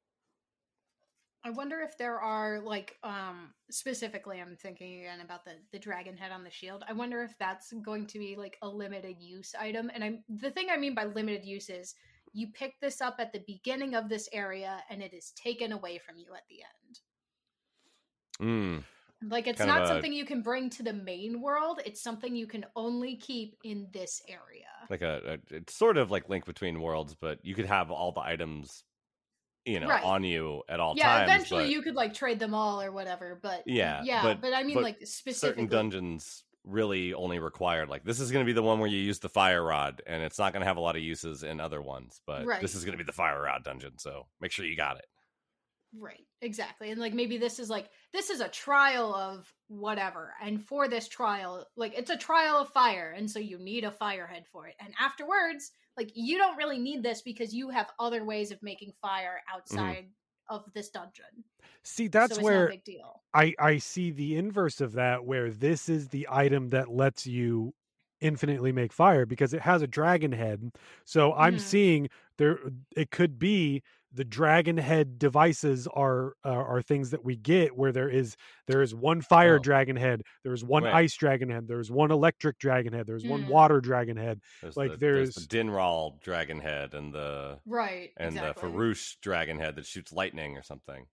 I wonder if there are like um specifically I'm thinking again about the the dragon head on the shield. I wonder if that's going to be like a limited use item. And I'm the thing I mean by limited use is you pick this up at the beginning of this area and it is taken away from you at the end. Mm, Like it's Kind of not a- something you can bring to the main world. It's something you can only keep in this area. like a, a, it's sort of like Link Between Worlds, but you could have all the items, you know, Right. on you at all Yeah, times. eventually but, you could like trade them all or whatever, but yeah, yeah, but, but, I mean but like certain specifically dungeons really only required like this is going to be the one where you use the fire rod, and it's not going to have a lot of uses in other ones. But Right. this is going to be the fire rod dungeon, so make sure you got it. Right, exactly. And like maybe this is like this is a trial of whatever. And for this trial, like it's a trial of fire, and so you need a fire head for it. And afterwards, like you don't really need this because you have other ways of making fire outside mm-hmm. of this dungeon. See, that's so it's where not a big deal. I I see the inverse of that, where this is the item that lets you infinitely make fire because it has a dragon head. So I'm Mhm. seeing there it could be the dragon head devices are uh, are things that we get where there is there is one fire Oh. dragon head, there's one Right. ice dragon head, there's one electric dragon head, there's one Mm. water dragon head. There's Like the, there's, there's the Dinral dragon head and the Right, and exactly. the Farouche dragon head that shoots lightning or something.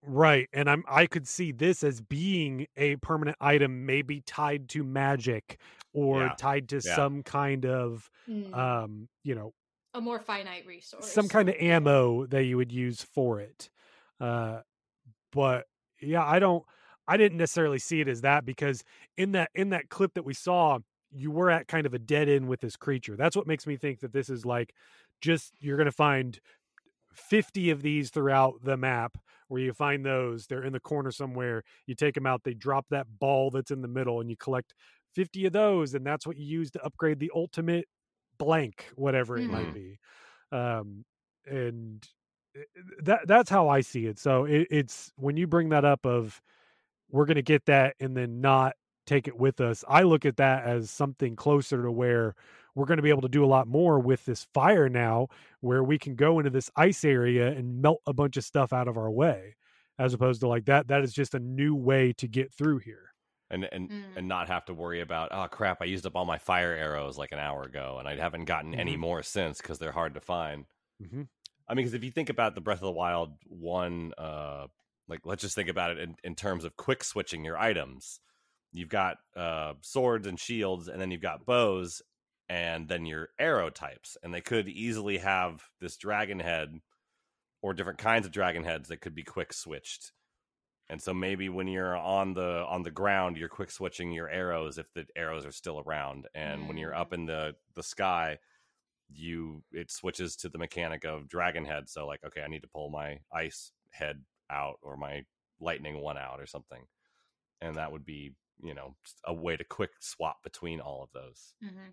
Right, and I'm I could see this as being a permanent item, maybe tied to magic or Yeah. tied to Yeah. some kind of, Mm. um, you know, A more finite resource. some kind of ammo that you would use for it. Uh, but yeah, I don't, I didn't necessarily see it as that because in that in that clip that we saw, you were at kind of a dead end with this creature. That's what makes me think that this is like just you're going to find fifty of these throughout the map where you find those. They're in the corner somewhere. You take them out, they drop that ball that's in the middle, and you collect fifty of those, and that's what you use to upgrade the ultimate blank, whatever it might Mhm. be. Um, and that that's how I see it. So it, it's when you bring that up of we're going to get that and then not take it with us. I look at that as something closer to where we're going to be able to do a lot more with this fire now, where we can go into this ice area and melt a bunch of stuff out of our way, as opposed to like that. That is just a new way to get through here. And and Mm. and not have to worry about, oh crap, I used up all my fire arrows like an hour ago, and I haven't gotten any Mhm. more since because they're hard to find. Mm-hmm. I mean, because if you think about the Breath of the Wild one, uh, like let's just think about it in, in terms of quick switching your items. You've got uh, swords and shields, and then you've got bows, and then your arrow types, and they could easily have this dragon head or different kinds of dragon heads that could be quick switched. And so maybe when you're on the on the ground, you're quick switching your arrows if the arrows are still around, and mm. when you're up in the the sky, you it switches to the mechanic of dragon head. So like, okay, I need to pull my ice head out or my lightning one out or something, and that would be, you know, a way to quick swap between all of those. Mm-hmm.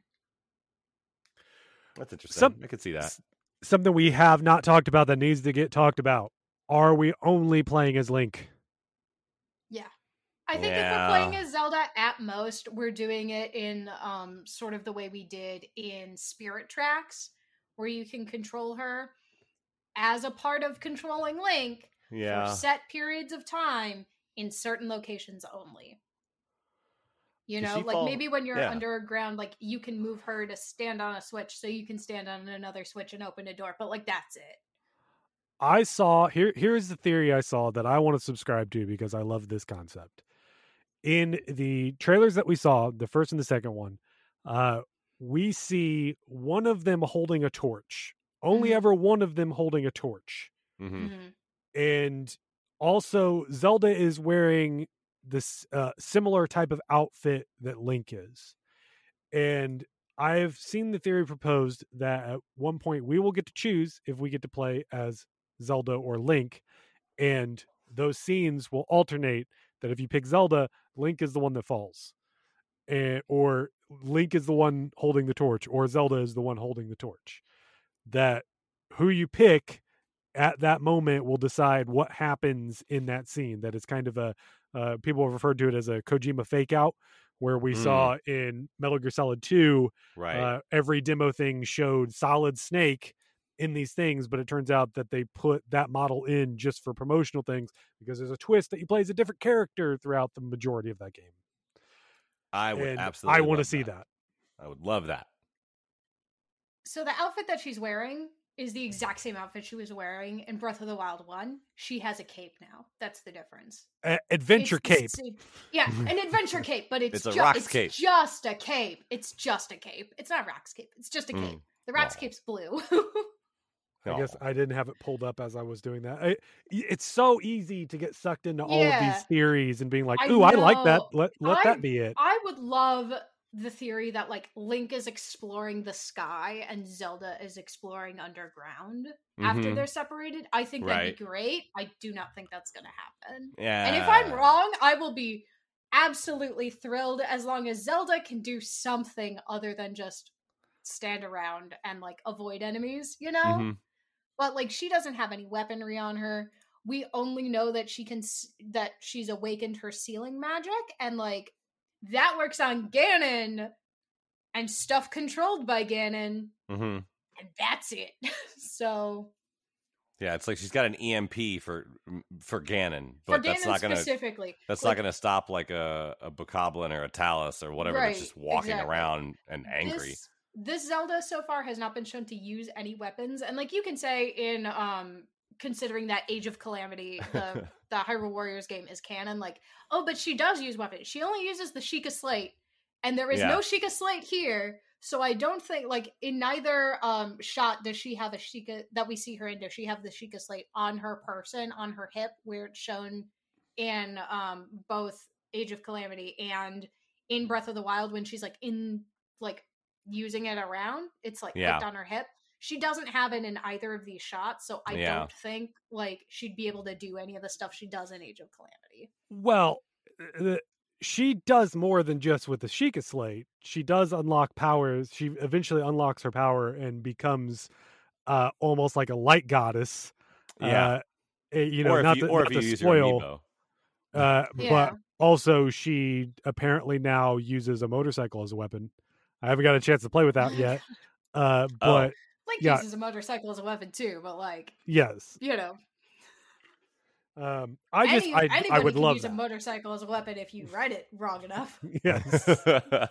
That's interesting. Some, I could see that. Something we have not talked about that needs to get talked about. Are we only playing as Link? Yeah. I think yeah. if we're playing as Zelda, at most, we're doing it in um, sort of the way we did in Spirit Tracks, where you can control her as a part of controlling Link yeah. for set periods of time in certain locations only. You know, like fall... maybe when you're yeah. underground, like you can move her to stand on a switch so you can stand on another switch and open a door, but like that's it. I saw here here's the theory I saw that I want to subscribe to because I love this concept. In the trailers that we saw, the first and the second one, uh, we see one of them holding a torch. Only Mhm. ever one of them holding a torch. Mm-hmm. Mm-hmm. And also Zelda is wearing this uh, similar type of outfit that Link is. And I've seen the theory proposed that at one point we will get to choose if we get to play as Zelda or Link, and those scenes will alternate. That if you pick Zelda, Link is the one that falls, and or Link is the one holding the torch, or Zelda is the one holding the torch. That who you pick at that moment will decide what happens in that scene. That it's kind of a uh, people have referred to it as a Kojima fake out, where we mm. saw in Metal Gear Solid two, right? Uh, every demo thing showed Solid Snake in these things, but it turns out that they put that model in just for promotional things because there's a twist that he plays a different character throughout the majority of that game. I would and absolutely I want to that. see that. I would love that. So the outfit that she's wearing is the exact same outfit she was wearing in Breath of the Wild one. She has a cape now. That's the difference. Uh, adventure it's, cape. It's, yeah, an adventure cape, but it's, it's, a ju- Rock's it's cape. just a cape. It's just a cape. It's not Rock's cape. It's just a cape. Mm. The Rock's oh. cape's blue. I guess I didn't have it pulled up as I was doing that. I, it's so easy to get sucked into all yeah. of these theories and being like, I ooh, know. I like that. Let, let I, that be it. I would love the theory that like Link is exploring the sky and Zelda is exploring underground mm-hmm. after they're separated. I think right. that'd be great. I do not think that's going to happen. Yeah. And if I'm wrong, I will be absolutely thrilled as long as Zelda can do something other than just stand around and like avoid enemies, you know? Mm-hmm. But like she doesn't have any weaponry on her. We only know that she can that she's awakened her sealing magic, and like that works on Ganon and stuff controlled by Ganon, mm-hmm. and that's it. So yeah, it's like she's got an E M P for for Ganon, but for Ganon that's not gonna specifically. That's like, not gonna stop like a a Bokoblin or a Talus or whatever right, that's just walking exactly. around and angry. This, This Zelda so far has not been shown to use any weapons, and like you can say in um considering that Age of Calamity, the the Hyrule Warriors game is canon. Like, oh, but she does use weapons. She only uses the Sheikah Slate, and there is Yeah. no Sheikah Slate here. So I don't think, like, in neither um shot does she have a Sheikah that we see her in. Does she have the Sheikah Slate on her person, on her hip, where it's shown in um both Age of Calamity and in Breath of the Wild when she's like in like using it around? It's like Yeah. clicked on her hip. She doesn't have it in either of these shots, so I Yeah. don't think like she'd be able to do any of the stuff she does in Age of Calamity. Well, uh, she does more than just with the Sheikah Slate. She does unlock powers. She eventually unlocks her power and becomes uh, almost like a light goddess. Yeah. Uh, you know, or if not you, to, or not if you to use spoil, your amiibo. uh, Yeah. but also she apparently now uses a motorcycle as a weapon. I haven't got a chance to play with that yet. Uh, but Link yeah. uses a motorcycle as a weapon too, but like, yes, you know, um, I just any, I anybody I would can love use that. a motorcycle as a weapon if you write it wrong enough. Yes.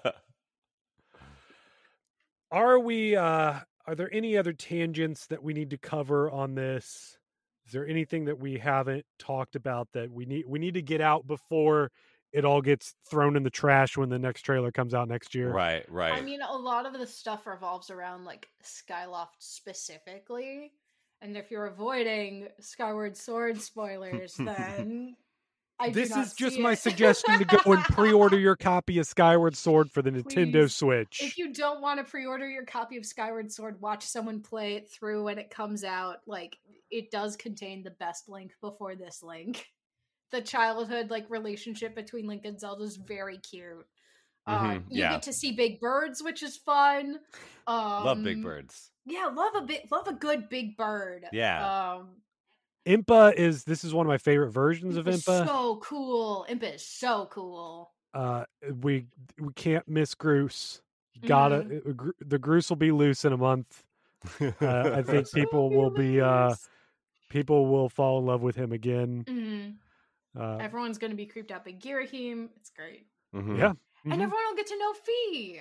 Are we? Uh, are there any other tangents that we need to cover on this? Is there anything that we haven't talked about that we need we need to get out before it all gets thrown in the trash when the next trailer comes out next year? right, right. I mean, a lot of the stuff revolves around like Skyloft specifically, and if you're avoiding Skyward Sword spoilers, then I do This not is just see my it. suggestion to go and pre-order your copy of Skyward Sword for the Nintendo Please. Switch. If you don't want to pre-order your copy of Skyward Sword, watch someone play it through when it comes out. Like, it does contain the best Link before this Link. The childhood like relationship between Link and Zelda is very cute. Um, Mhm, you yeah. get to see big birds, which is fun. Um, Love big birds. Yeah, love a bit, love a good big bird. Yeah. Um, Impa is this is one of my favorite versions of Impa's Impa. so cool. Impa is so cool. Uh, we we can't miss Groose. You gotta Mhm. uh, Gr- the Groose will be loose in a month. Uh, I think people will be uh, people will fall in love with him again. Mhm. Uh, Everyone's going to be creeped out by Girahim. It's great. Mhm. yeah, And mhm. everyone will get to know Fee.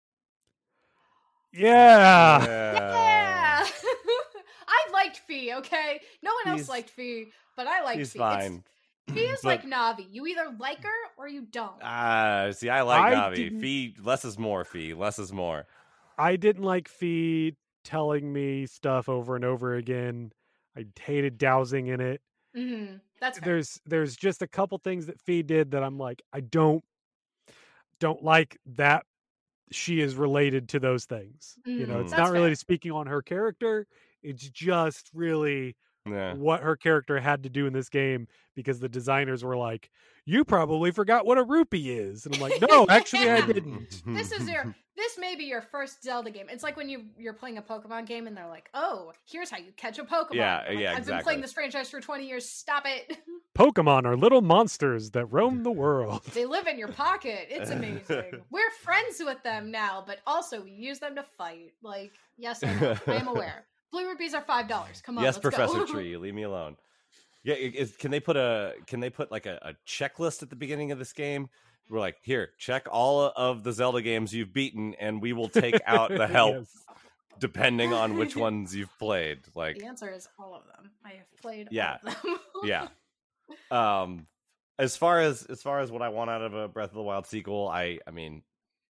yeah. Yeah. I liked Fee, okay? No one else He's- liked Fee, but I liked He's Fee. It's- fine. Fee is But- like Navi. You either like her or you don't. Ah, see, I like I Navi. didn't- Fee, less is more. Fee, less is more. I didn't like Fee telling me stuff over and over again. I hated dowsing in it. hmm That's fair. There's there's just a couple things that Fee did that I'm like I don't don't like that she is related to those things. You know, Mhm. it's That's not really fair. speaking on her character. It's just really Yeah. what her character had to do in this game because the designers were like, "You probably forgot what a rupee is," and I'm like, "No, actually, I didn't." This is your this may be your first Zelda game. It's like when you you're playing a Pokemon game and they're like, "Oh, here's how you catch a Pokemon." Yeah, Like, yeah, I've been exactly. playing this franchise for twenty years. Stop it. Pokemon are little monsters that roam the world. They live in your pocket. It's amazing. We're friends with them now, but also we use them to fight. Like, yes, I know. I am aware. Blue rupees are five dollars. Come on, yes, let's Professor go. Tree, leave me alone. Yeah, i- is, can they put a can they put like a, a checklist at the beginning of this game? We're like, here, check all of the Zelda games you've beaten, and we will take out the help Yes. depending on which ones you've played. Like, The answer is all of them. I have played Yeah. all of them. yeah. Um, as far as as far as what I want out of a Breath of the Wild sequel, I I mean,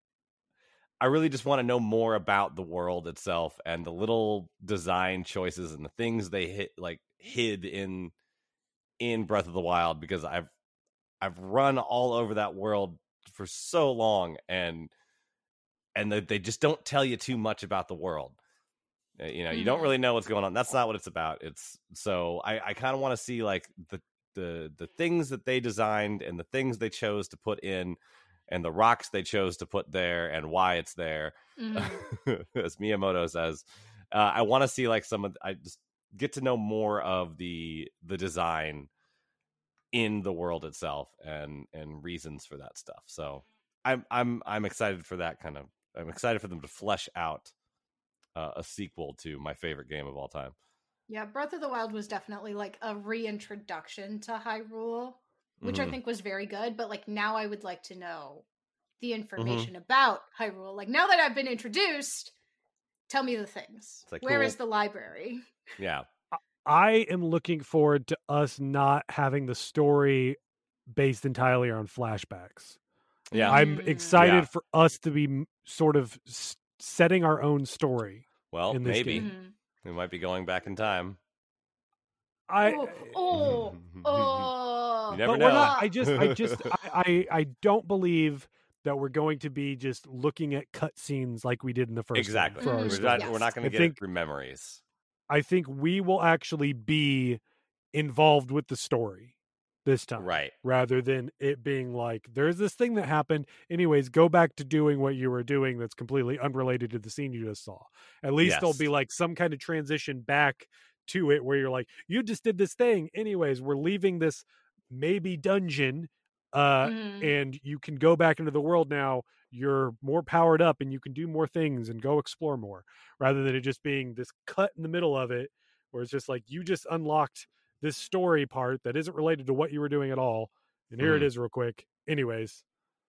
I really just want to know more about the world itself and the little design choices and the things they hit like hid in in Breath of the Wild, because I've I've run all over that world for so long, and and they, they just don't tell you too much about the world. Uh, You know, you don't Mhm. really know what's going on. That's not what it's about. It's so I, I kind of want to see like the the the things that they designed and the things they chose to put in and the rocks they chose to put there and why it's there. Mhm. As Miyamoto says, uh, I want to see like some of I just get to know more of the the design in the world itself and and reasons for that stuff. So I'm I'm I'm excited for that kind of. I'm excited for them to flesh out uh, a sequel to my favorite game of all time. Yeah, Breath of the Wild was definitely like a reintroduction to Hyrule, which I Mhm. think was very good. But like now, I would like to know the Mm-hmm. information about Hyrule. Like now that I've been introduced, tell me the things. It's like, Where cool. is the library? Yeah, I am looking forward to us not having the story based entirely on flashbacks. Yeah. I'm Mm. excited Yeah. for us to be m- sort of s- setting our own story. Well, in this maybe game. Mhm. we might be going back in time. I Oh, oh, oh. You never but know. we're not. I just, I just, I, I, I don't believe that we're going to be just looking at cutscenes like we did in the first Exactly. game for our Mhm. We're story. not, we're not going I to get think- it through memories. I think we will actually be involved with the story this time, Right. rather than it being like, there's this thing that happened. Anyways, go back to doing what you were doing that's completely unrelated to the scene you just saw. At least there'll Yes. be like some kind of transition back to it where you're like, you just did this thing. Anyways, we're leaving this maybe dungeon uh, Mhm. and you can go back into the world now. You're more powered up and you can do more things and go explore more, rather than it just being this cut in the middle of it where it's just like, you just unlocked this story part that isn't related to what you were doing at all. And here Mhm. it is real quick. Anyways.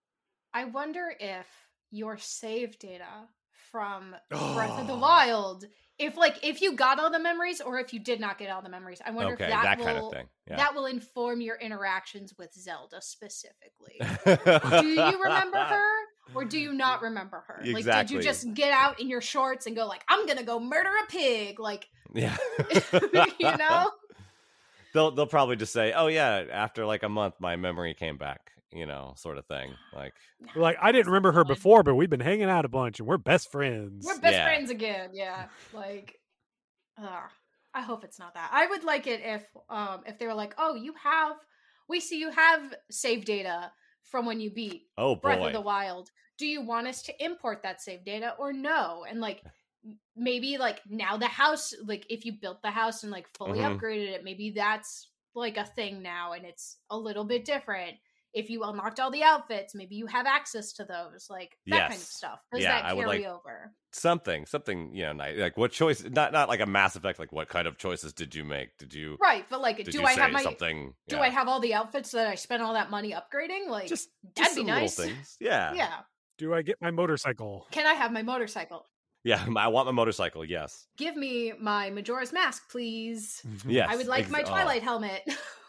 I wonder if your save data from Breath of the Oh. Wild, if like if you got all the memories or if you did not get all the memories, I wonder Okay, if that, that will kind of thing. Yeah. that will inform your interactions with Zelda specifically. Do you remember her or do you not remember her? Like, did Exactly. you just get out in your shorts and go like, I'm gonna go murder a pig? Like, Yeah. you know? They'll they'll probably just say, "Oh yeah, after like a month, my memory came back," you know, sort of thing. Like, Like, I didn't remember her before, but we've been hanging out a bunch and we're best friends. We're best Yeah. friends again. Yeah. Like, uh, I hope it's not that. I would like it if um if they were like, oh, you have, we see you have save data from when you beat oh Breath boy, of the Wild. Do you want us to import that save data or no? And like, m- maybe like now the house, like if you built the house and like fully Mhm. upgraded it, maybe that's like a thing now and it's a little bit different. If you unlocked all the outfits, maybe you have access to those, like that kind of Yes. stuff. Does Yeah, that I would carry like- over? something, something, you know, ni- like what choice? Not not like a Mass Effect. Like, what kind of choices did you make? Did you Right, but like, did do you I say have my something? do Yeah. I have all the outfits that I spent all that money upgrading? Like, just that'd just be some nice. little things? Yeah, Yeah. Do I get my motorcycle? Can I have my motorcycle? yeah. I want my motorcycle. Yes, Give me my Majora's Mask, please. yes. I would like ex- my oh, Twilight helmet.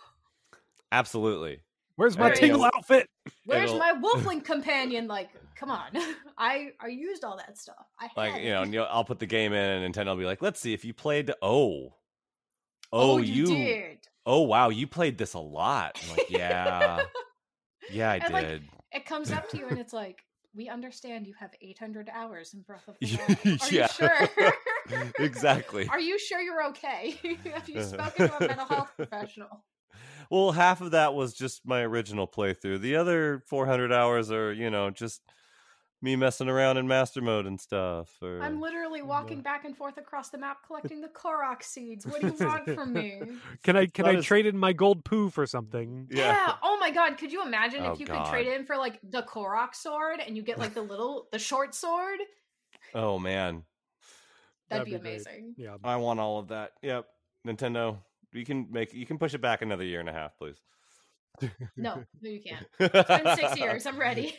absolutely. Where's my Where Tingle is- outfit? Where's It'll- my Wolfling companion? Like, come on. I I used all that stuff. I had Like, it. you know, and you'll- I'll put the game in, and Nintendo will be like, "Let's see if you played." Oh, Oh, oh, you, you. did. Oh wow, you played this a lot. I'm like, yeah, yeah, I And, like, did. It comes up to you and it's like, we understand you have eight hundred hours in Breath of the Yeah. Wild. Are you sure? Exactly. Are you sure you're okay? Have you spoken to a mental health professional? Well, half of that was just my original playthrough. The other four hundred hours are, you know, just me messing around in master mode and stuff. Or I'm literally walking back and forth across the map collecting the Korok seeds. What do you want from me? Can I can Not I as- trade in my gold poo for something? Yeah. Oh my god. Could you imagine Oh, if you God. could trade in for like the Korok sword and you get like the little, the short sword? Oh man, That'd, That'd be, be great. amazing. Yeah. I want all of that. Yep, Nintendo. You can make you can push it back another year and a half, please. No, no, you can't. It's been six years. I'm ready.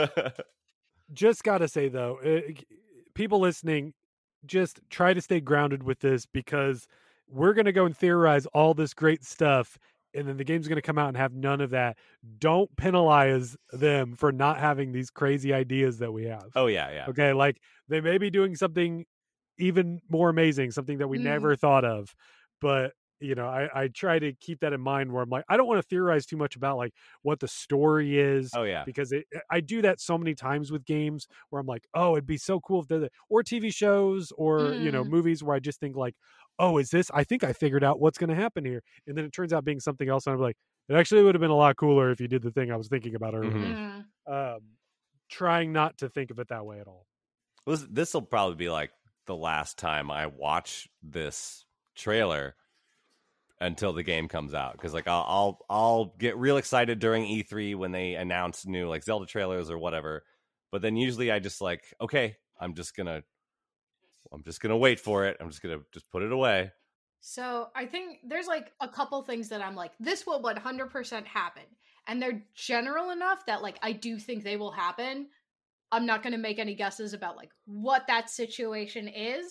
Just gotta say though, uh, people listening, just try to stay grounded with this, because we're gonna go and theorize all this great stuff, and then the game's gonna come out and have none of that. Don't penalize them for not having these crazy ideas that we have. Oh yeah, yeah. Okay, like they may be doing something even more amazing, something that we Mm. never thought of. But you know, I, I try to keep that in mind where I'm like, I don't want to theorize too much about like what the story is, Oh yeah. because it, I do that so many times with games where I'm like, oh, it'd be so cool if they're the, or T V shows or, you know, Mm. movies where I just think like, oh, is this, I think I figured out what's going to happen here. And then it turns out being something else. And I'm like, it actually would have been a lot cooler if you did the thing I was thinking about earlier. Mhm. Mm. Um, trying not to think of it that way at all. This will probably be like the last time I watch this trailer until the game comes out, because like I'll, I'll I'll get real excited during E three when they announce new like Zelda trailers or whatever, but then usually I just like, okay, I'm just gonna I'm just gonna wait for it. I'm just gonna just put it away. So I think there's like a couple things that I'm like, this will one hundred percent happen. And they're general enough that like I do think they will happen. I'm not going to make any guesses about like what that situation is,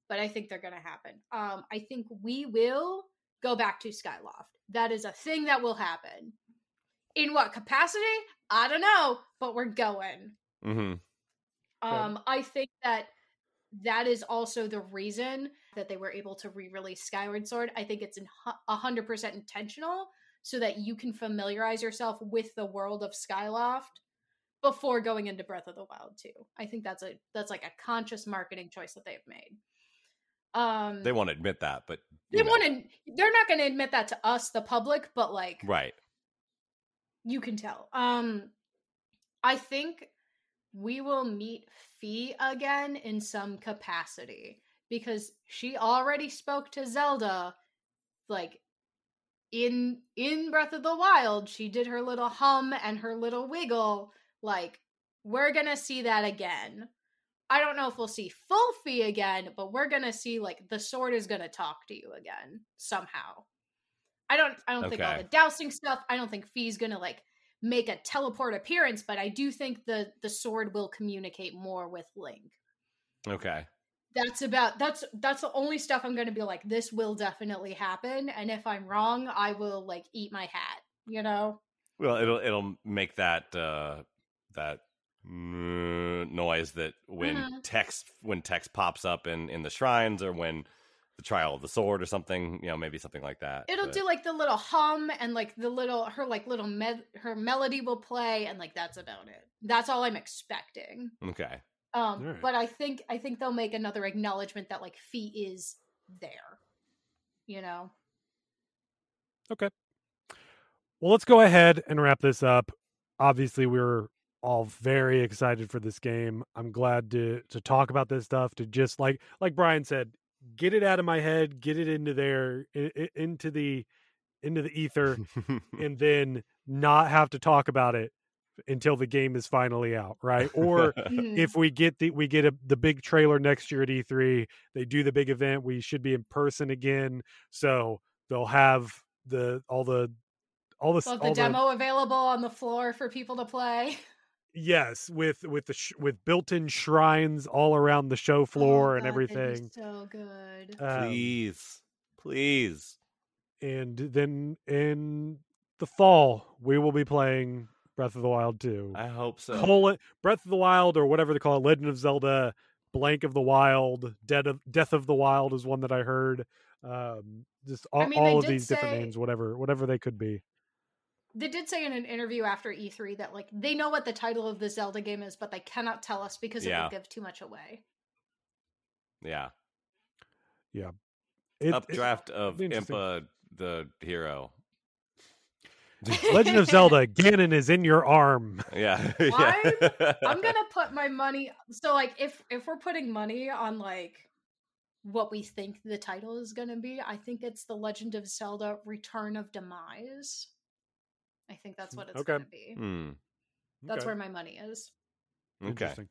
but I think they're going to happen. Um, I think we will go back to Skyloft. That is a thing that will happen. In what capacity? I don't know, but we're going. Mm-hmm. Um, I think that that is also the reason that they were able to re-release Skyward Sword. I think it's one hundred percent intentional so that you can familiarize yourself with the world of Skyloft before going into Breath of the Wild two. I think that's a that's like a conscious marketing choice that they've made. Um, they won't admit that, but they want to. They're not going to admit that to us, the public, but like, right? You can tell. Um, I think we will meet Fi again in some capacity because she already spoke to Zelda, like in in Breath of the Wild. She did her little hum and her little wiggle. Like, we're gonna see that again. I don't know if we'll see full Fi again, but we're gonna see like the sword is gonna talk to you again somehow. I don't I don't Okay. think all the dousing stuff, I don't think Fi's gonna like make a teleport appearance, but I do think the the sword will communicate more with Link. Okay. That's about that's that's the only stuff I'm gonna be like, this will definitely happen, and if I'm wrong, I will like eat my hat, you know? Well, it'll it'll make that uh that mm, noise that when Mhm. text when text pops up in in the shrines, or when the trial of the sword or something, you know, maybe something like that. It'll but... do like the little hum and like the little her like little med her melody will play, and like that's about it. That's all I'm expecting. Okay. Um, Right. but I think I think they'll make another acknowledgement that like Fi is there. You know. Okay. Well, let's go ahead and wrap this up. Obviously, we're all very excited for this game. I'm glad to to talk about this stuff, to just like like Brian said, get it out of my head, get it into there, i- i- into the into the ether, and then not have to talk about it until the game is finally out, right? Or Mhm. if we get the we get a, the big trailer next year at E three, they do the big event, we should be in person again, so they'll have the all the all the We'll have all the demo available on the floor for people to play. yes, with with the sh- with built-in shrines all around the show floor Oh, and God, that'd be everything. so good. Um, Please. Please. and then in the fall, we will be playing Breath of the Wild two. I hope so. Colon, Breath of the Wild, or whatever they call it, Legend of Zelda, Blank of the Wild, Dead of Death of the Wild is one that I heard. Um, just all, I mean, they all of did these different say- names, whatever whatever they could be. They did say in an interview after E three that like they know what the title of the Zelda game is, but they cannot tell us because it Yeah. will give too much away. Yeah. It, Updraft of be interesting. Impa the hero. it- Legend of Zelda, Ganon is in your arm. Yeah. I'm- yeah. I'm gonna put my money. So like, if if we're putting money on like what we think the title is gonna be, I think it's The Legend of Zelda: Return of Demise. I think that's what it's Okay. gonna be. Hmm. That's Okay. where my money is. Okay. Interesting.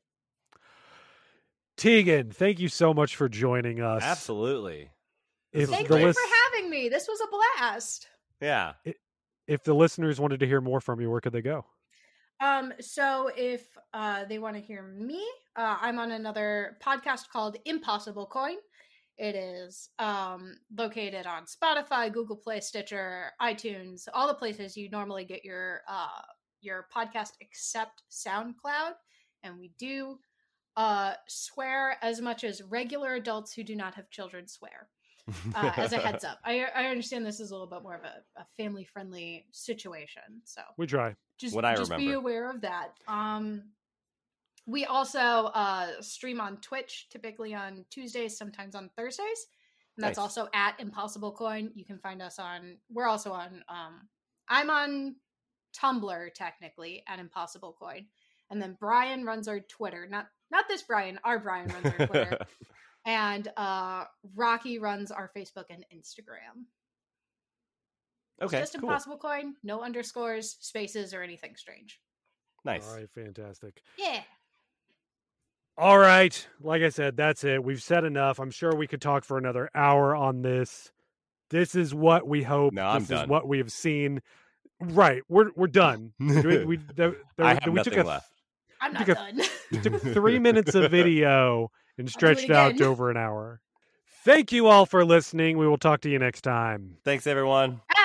Tegan, thank you so much for joining us. Absolutely. If Thank the you list, for having me. This was a blast. Yeah. if the listeners wanted to hear more from you, where could they go? Um, so if uh, they want to hear me, uh, I'm on another podcast called Impossible Coin. It is um, located on Spotify, Google Play, Stitcher, iTunes, all the places you normally get your uh, your podcast, except SoundCloud. And we do uh, swear as much as regular adults who do not have children swear. Uh, as a heads up, I I understand this is a little bit more of a, a family friendly situation, so We try. just What I just be remember. aware of that. Um, we also uh stream on Twitch, typically on Tuesdays, sometimes on Thursdays, and that's Nice. also at Impossible Coin. You can find us on. We're also on. Um, I'm on Tumblr technically at Impossible Coin, and then Brian runs our Twitter. Not not this Brian. Our Brian runs our Twitter. And uh, Rocky runs our Facebook and Instagram. It's Okay. just Cool. Impossible Coin, no underscores, spaces, or anything strange. Nice. All right, fantastic. Yeah. All right. Like I said, that's it. We've said enough. I'm sure we could talk for another hour on this. This is what we hope. No, I'm this done. is what we have seen. Right. We're we're done. we, we, there, there, I have we took nothing a, left. I'm not Took a- done. took three minutes of video and do it stretched out again. over an hour. Thank you all for listening. We will talk to you next time. Thanks, everyone. Bye.